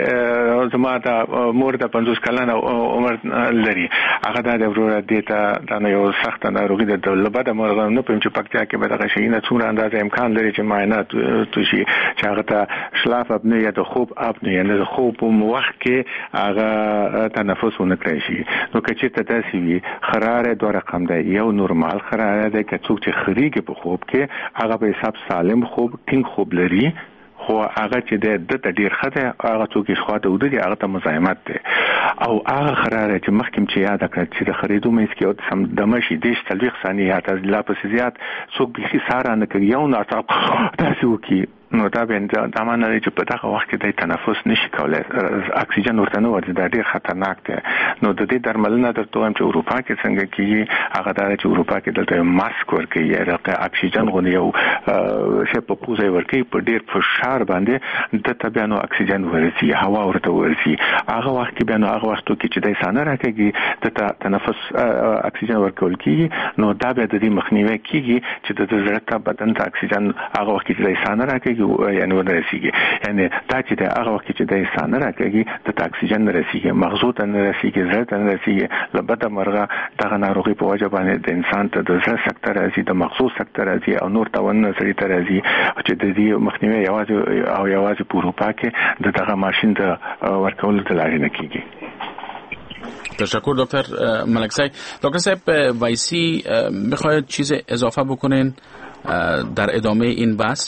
چې زما د مور د پنځوس کلن عمر لري هغه د ورور دیتا د یو سخت ناروغي د لبد مرغ نه پم چې پکتیا کې به دغه شي نه څومره اندازه امکان لري چې معاینات توشي چې هغه ته شلاف ابنه یا د خوب ابنه یا د خوب په وخت کې هغه تنفس ونکړي شي نو که چې تاسو وي خراره دوه رقم دی یو نورمال خراره دی که څوک چې خريږي په خوب کې هغه به حساب سالم خوب ټینګ خوب لري خو هغه چې د د ډیر خته هغه څوک چې خواته ودی هغه ته مزاحمت ده او هغه خراره چې مخکم چې یاد کړ چې د خریدو مې کې او سم دمشي دیش تلويخ ثانیات از لا پس زیات څوک به ساره نه کوي یو نه تاسو وکي نو دا به دا معنی چې په دغه وخت کې د تنفس نشي کولای اکسیجن ورته نه ورځي دا ډیر خطرناک دی نو د دې درملنه درته وایم چې اروپا کې څنګه کیږي هغه دا چې اروپا کې دلته ماسک ورکوي راکه اکسیجن غو یو شپ په پوزه ورکوي په ډیر فشار باندې د تبانو اکسیجن ورسي هوا ورته ورسي هغه وخت کې بنو هغه وخت کې چې د سانه راکېږي د تنفس اکسیجن ورکول کیږي نو دا به د دې مخنیوي کیږي چې د زړه ته بدن ته اکسیجن هغه وخت کې د سانه راکېږي یعنی ورسیږي یعنی دا چې د هغه وخت چې د انسان راکېږي د اکسیجن رسیږي مغزو ته رسیږي زړه ته رسیږي لبده مرغه دغه ناروغي په وجه باندې د انسان ته د زړه سکتر راځي د مغزو سکتر راځي او نور تاون سړي ته راځي چې د دې مخنیوي یوازې او یوازې په اروپا کې د دغه ماشين د ورکول د لارې نه کیږي. تشکر دکتر ملکزی. دکتر صاحب وایسی میخواید چیز اضافه بکنین در ادامه این بحث؟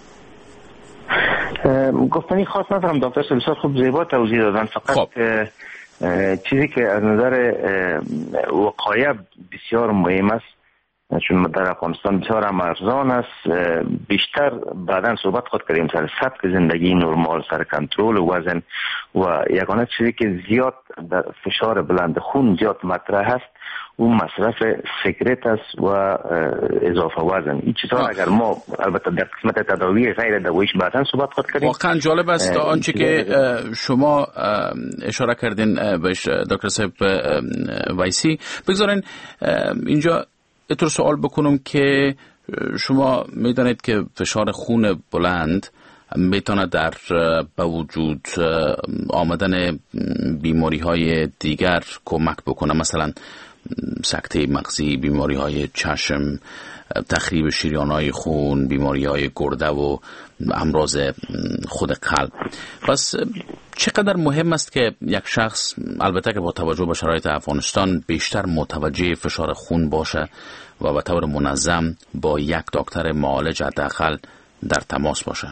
گفتنی خاص ندارم دکتر بسیار خوب زیبا توضیح دادن فقط خب. چیزی که از نظر وقایع بسیار مهم است چون در افغانستان بسیار هم ارزان است بیشتر بعداً صحبت خود کردیم سر سبک زندگی نرمال سر کنترل وزن و یگانه چیزی که زیاد در فشار بلند خون زیاد مطرح است اون مصرف سیگرت است و اضافه وزن این چیزها اگر ما البته در قسمت تداوی غیر دواییش بعداً صحبت خود کردیم. واقعا جالب است آنچه که شما اشاره کردین بهش دکتر صاحب وایسی. بگذارین اینجا اتر سوال بکنم که شما میدانید که فشار خون بلند میتونه در با وجود آمدن بیماری های دیگر کمک بکنه، مثلا سکته مغزی، بیماری های چشم، تخریب شریان های خون، بیماری های گرده و امراض خود قلب. پس چقدر مهم است که یک شخص البته که با توجه به شرایط افغانستان بیشتر متوجه فشار خون باشه و به طور منظم با یک دکتر معالج حداقل در تماس باشه؟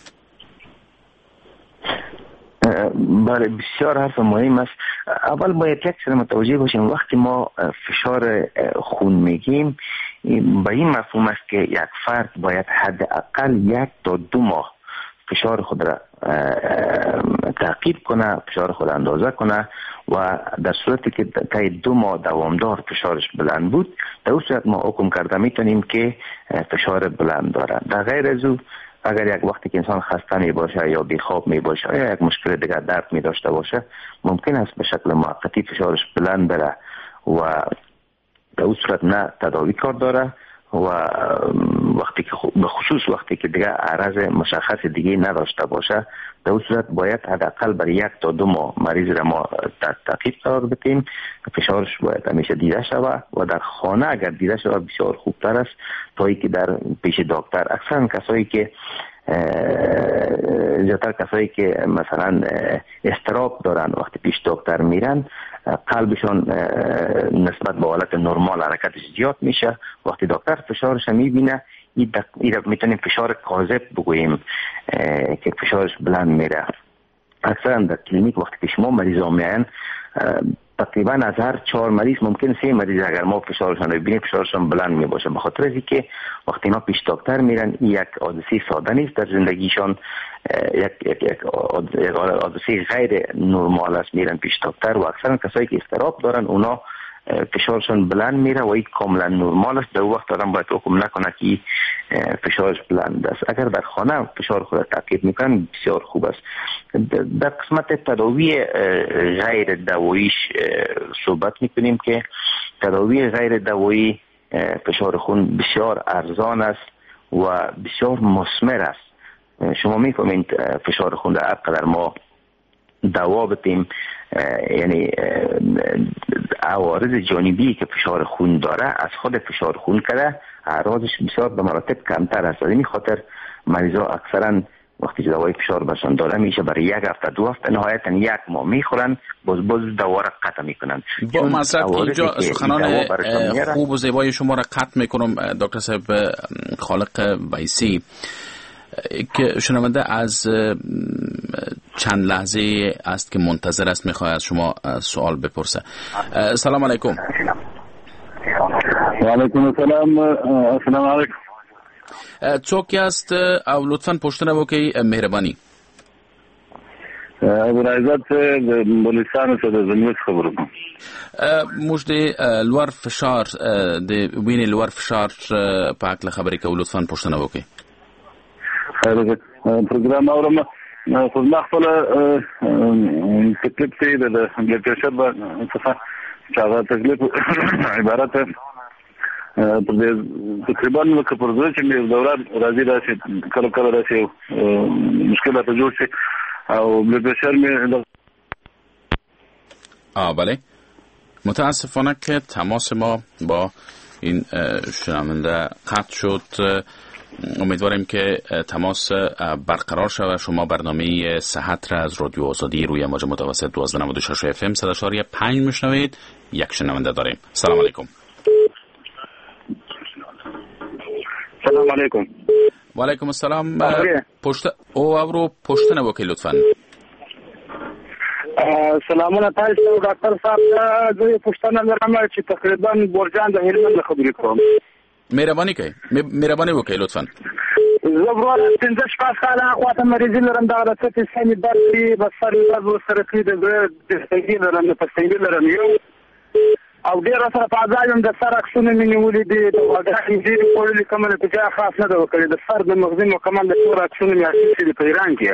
بله بسیار حرف مهم است. اول باید یک چیز متوجه باشیم، وقتی ما فشار خون میگیم به این مفهوم است که یک فرد باید حداقل یک تا دو ماه فشار خود را تعقیب کنه، فشار خود اندازه کنه و در صورتی که تا دو ماه دوامدار فشارش بلند بود، در اون صورت ما حکم کرده میتونیم که فشار بلند داره. در غیر از او اگر یک وقتی که انسان خسته می باشه یا بیخواب می باشه یا یک مشکل دیگر درد می داشته باشه، ممکن است به شکل موقتی فشارش بلند بره و در اون صورت نه تداوی کار داره و وقتی که به خصوص وقتی که دیگه عرض مشخص دیگه نداشته باشه، در اون صورت باید حداقل برای یک تا دو ماه مریض را ما تعقیب قرار بدیم. فشارش باید همیشه دیده شود و در خانه اگر دیده شود بسیار خوبتر است تا اینکه در پیش دکتر. اکثرا کسایی که زیادتر کسایی که مثلا استراب دارن وقتی پیش دکتر میرن، قلبشون نسبت به حالت نرمال حرکتش زیاد میشه. وقتی دکتر فشارش میبینه، این میتونیم فشار کاذب بگوییم که فشارش بلند میره. اکثرا در کلینیک وقتی پیش ما مریضا میان، تقریبا از هر چهار مریض ممکن سه مریض اگر ما فشارشان رو ببینیم فشارشان بلند می باشه، به خاطر از اینکه وقتی ما پیش دکتر میرن این یک حادثه ساده نیست در زندگیشان، یک یک یک حادثه غیر نرمال است. میرن پیش دکتر و اکثرا کسایی که استراب دارن اونا فشارشان بلند میره و این کاملا نرمال است. در وقت آدم باید حکم نکنه که فشارش بلند است. اگر در خانه فشار خود تعقیب میکنن بسیار خوب است. در قسمت تداوی غیر دواییش صحبت میکنیم که تداوی غیر دوایی فشار خون بسیار ارزان است و بسیار مثمر است. شما میفهمید فشار خون در قدر ما دوا بدیم، یعنی عوارض جانبی که فشار خون داره از خود فشار خون کرده اعراضش بسیار به مراتب کمتر است. این خاطر مریضا اکثرا وقتی دوای فشار برشان داده میشه برای یک هفته دو هفته نهایتا یک ماه میخورن، باز باز دوا را قطع میکنن. با مسئله اینجا سخنان خوب و زیبای شما را قطع میکنم دکتر صاحب خالق ویسی که شنونده از چند لحظه است که منتظر است، میخواد از شما سوال بپرسه. سلام علیکم. و علیکم السلام. السلام علیکم. څوک است او لطفاً پوښتنه وکړئ مهرباني. ابو عزت د بلوچستان څخه د زموږ خبرو کوم. موږ د لوړ فشار د وینې لوړ فشار په اړه خبرې کوو، لطفاً پوښتنه وکړئ. خیر ده پروګرام اورم. خو ما خپل تکلیف دی د بلډ پرشر څخه چې هغه تکلیف عبارت پر دې تقریبا لکه پر ځای چې مې دوران راځي راشي کله کله راشي مشکلات جوړ شي او بلډ پرشر مې آه بله متاسفانه که تماس ما با این شنونده قطع شد. امیدواریم که تماس برقرار شود. شما برنامه صحت را از رادیو آزادی روی موج متوسط دوازده نود و شش اف ام صد و چهار پنج میشنوید. یک شنونده داریم. سلام علیکم. سلام علیکم. و علیکم السلام. پشت او اورو پښتنه وکړئ لطفا. سلامونه تاسو ډاکټر صاحب، زه پښتنه لرم چې تقریبا ګورجان د هلمند خبرې کوم. مهرباني کوي مهرباني وکړئ لطفا. زه ورته پنځه شپږ کاله خواته مریضي لرم، دا راته سمې درد بسر لږ سره کې د سنګي لرم په سنګي لرم یو او ډېر سره په ځایم د سر اکسونه مې نیولې دي د وګړي دې کولې کومه په ځای خاص نه ده وکړې د سر د مغزي مکمل د ټول اکسونه مې اخیستې په ایران کې.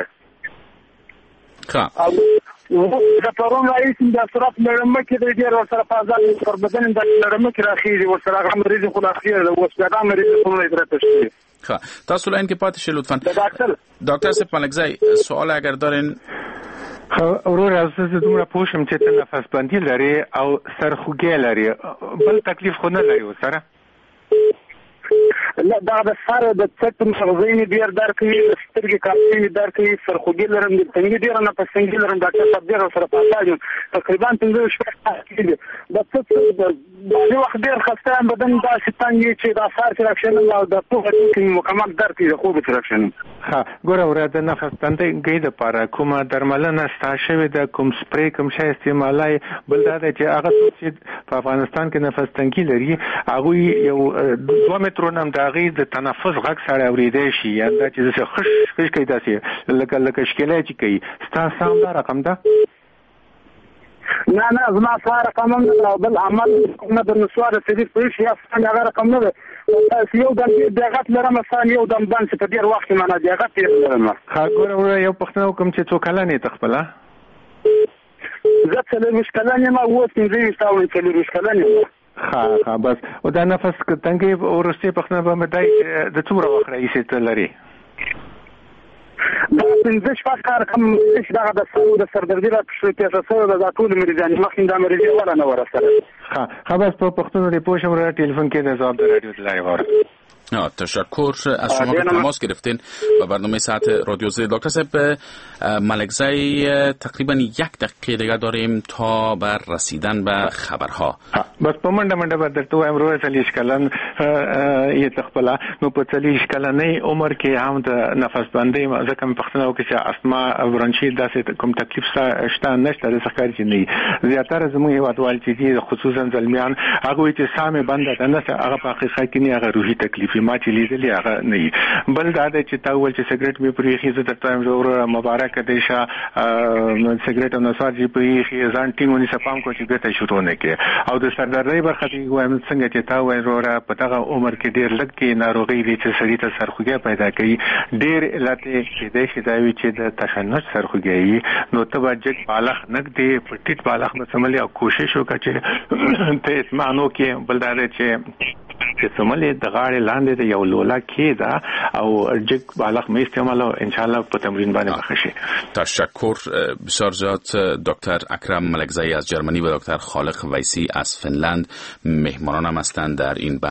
ښه د پرون رئیس د صرف لرم کې د ډېر سره په ځای پر بدن د لرم کې راخېږي او سره هغه مریض خو اخیر د وسپدا مریض خو نه درته شي. ښه تاسو لاین کې پاتې شئ لطفا. ډاکټر ډاکټر صاحب ملکزی سوال اگر دارین. ورور زه دومره پوښم چې ته نفس بندي لري او سرخوږی لري، بل تکلیف خو نه لري سره؟ دا د سر د څټ مغزین ډیر درکې سترګې کاپسین درکې سرخوږي لرم د څنګه ډیر نه پسنګ لرم ډاکټر صاحب ډیر سره پاتاجم تقریبا پنځه شپږ کېږي د څه د وخت ډیر خسته بدن دا ستنګي چې دا سر تراکشن او د توګه کې مکمل درکې د خوب تراکشن ها ګوره ور د نفس تنګي د لپاره کومه درملنه ستاسو د کوم سپری کوم شی استعمالای بل دا چې هغه چې په افغانستان کې نفس تنګي لري هغه یو دوه مترونه د غي د تنفس غږ سره اوریدای شي یا دا چې څه خش خش کوي داسې لکه لکه شکلای چې کوي ستاسو سم دا رقم ده نه نه زما سره رقم نه بل عمل نه د نسوار سړي په شي افغان هغه رقم نه تاسو یو د دغه لرم سان یو د بنس په ډیر وخت نه دغه تیر لرم ها ګوره یو پښتنو کوم چې څو کلنې تخپلا زه څلور مشکلانه ما وو څنګه تاسو څلور مشکلانه ها ها بس او دا نفس تنګي ورسته پخنه به مدای د څومره وخت راځي ته لري دا څنګه شپږ کار کوم چې دا د سر د سردردي را پښې ته څه د ټول مریضان مخکې د مریضي ولا نه ورسره ها ها بس په پښتون دی پوښم را ټلیفون کې د جواب د رادیو لای وره تشکر از شما که تماس گرفتین و برنامه ساعت رادیو زی. دکتر صاحب ملکزی تقریبا یک دقیقه دیگه داریم تا بر رسیدن به خبرها. بس په منډه منډه به درته وایم روز چلیش کلن یې تخپل نو په چلیش کلنې عمر کې هم د نفس بندۍ ځکه په پښتنو کې چې اسما برونشیت داسې کوم تکلیف شته نشته د ښکار چې نه زیاتره زموږ هیوادوال چې دي خصوصا زلمیان هغه چې سامې بنده نه هغه په حقیقت کې نه هغه روحي تکلیف ما چې لیدلې هغه نه بل دا چې تا ول چې سیګریټ به پرېخي زه درته وایم زه مبارک دې شه سیګریټ او نسوار چې پرېخي ځان ټینګونی سپام کو چې به ته شروع نه کې او د سردردۍ برخه کې وایم څنګه چې تا وای وروره په دغه عمر کې ډیر لږ کې ناروغي دي چې سړی ته سرخوږی پیدا کوي ډیر علت چې د شي دا وی چې د تشنج سرخوږی نو ته باید بالغ نه دی پټیټ بالغ به سملي او کوشش وکړي چې ته اسمانو کې بلدار چې چې سملي د غاړې لاندې د یو لولا کې دا او جګ بالغ می استعمال ان شاء الله په تمرین باندې بخشي. تشکر بسیار زیاد دکتر اکرم ملکزئی از جرمنی و دکتر خالق ویسی از فنلند مهمانانم هستند در این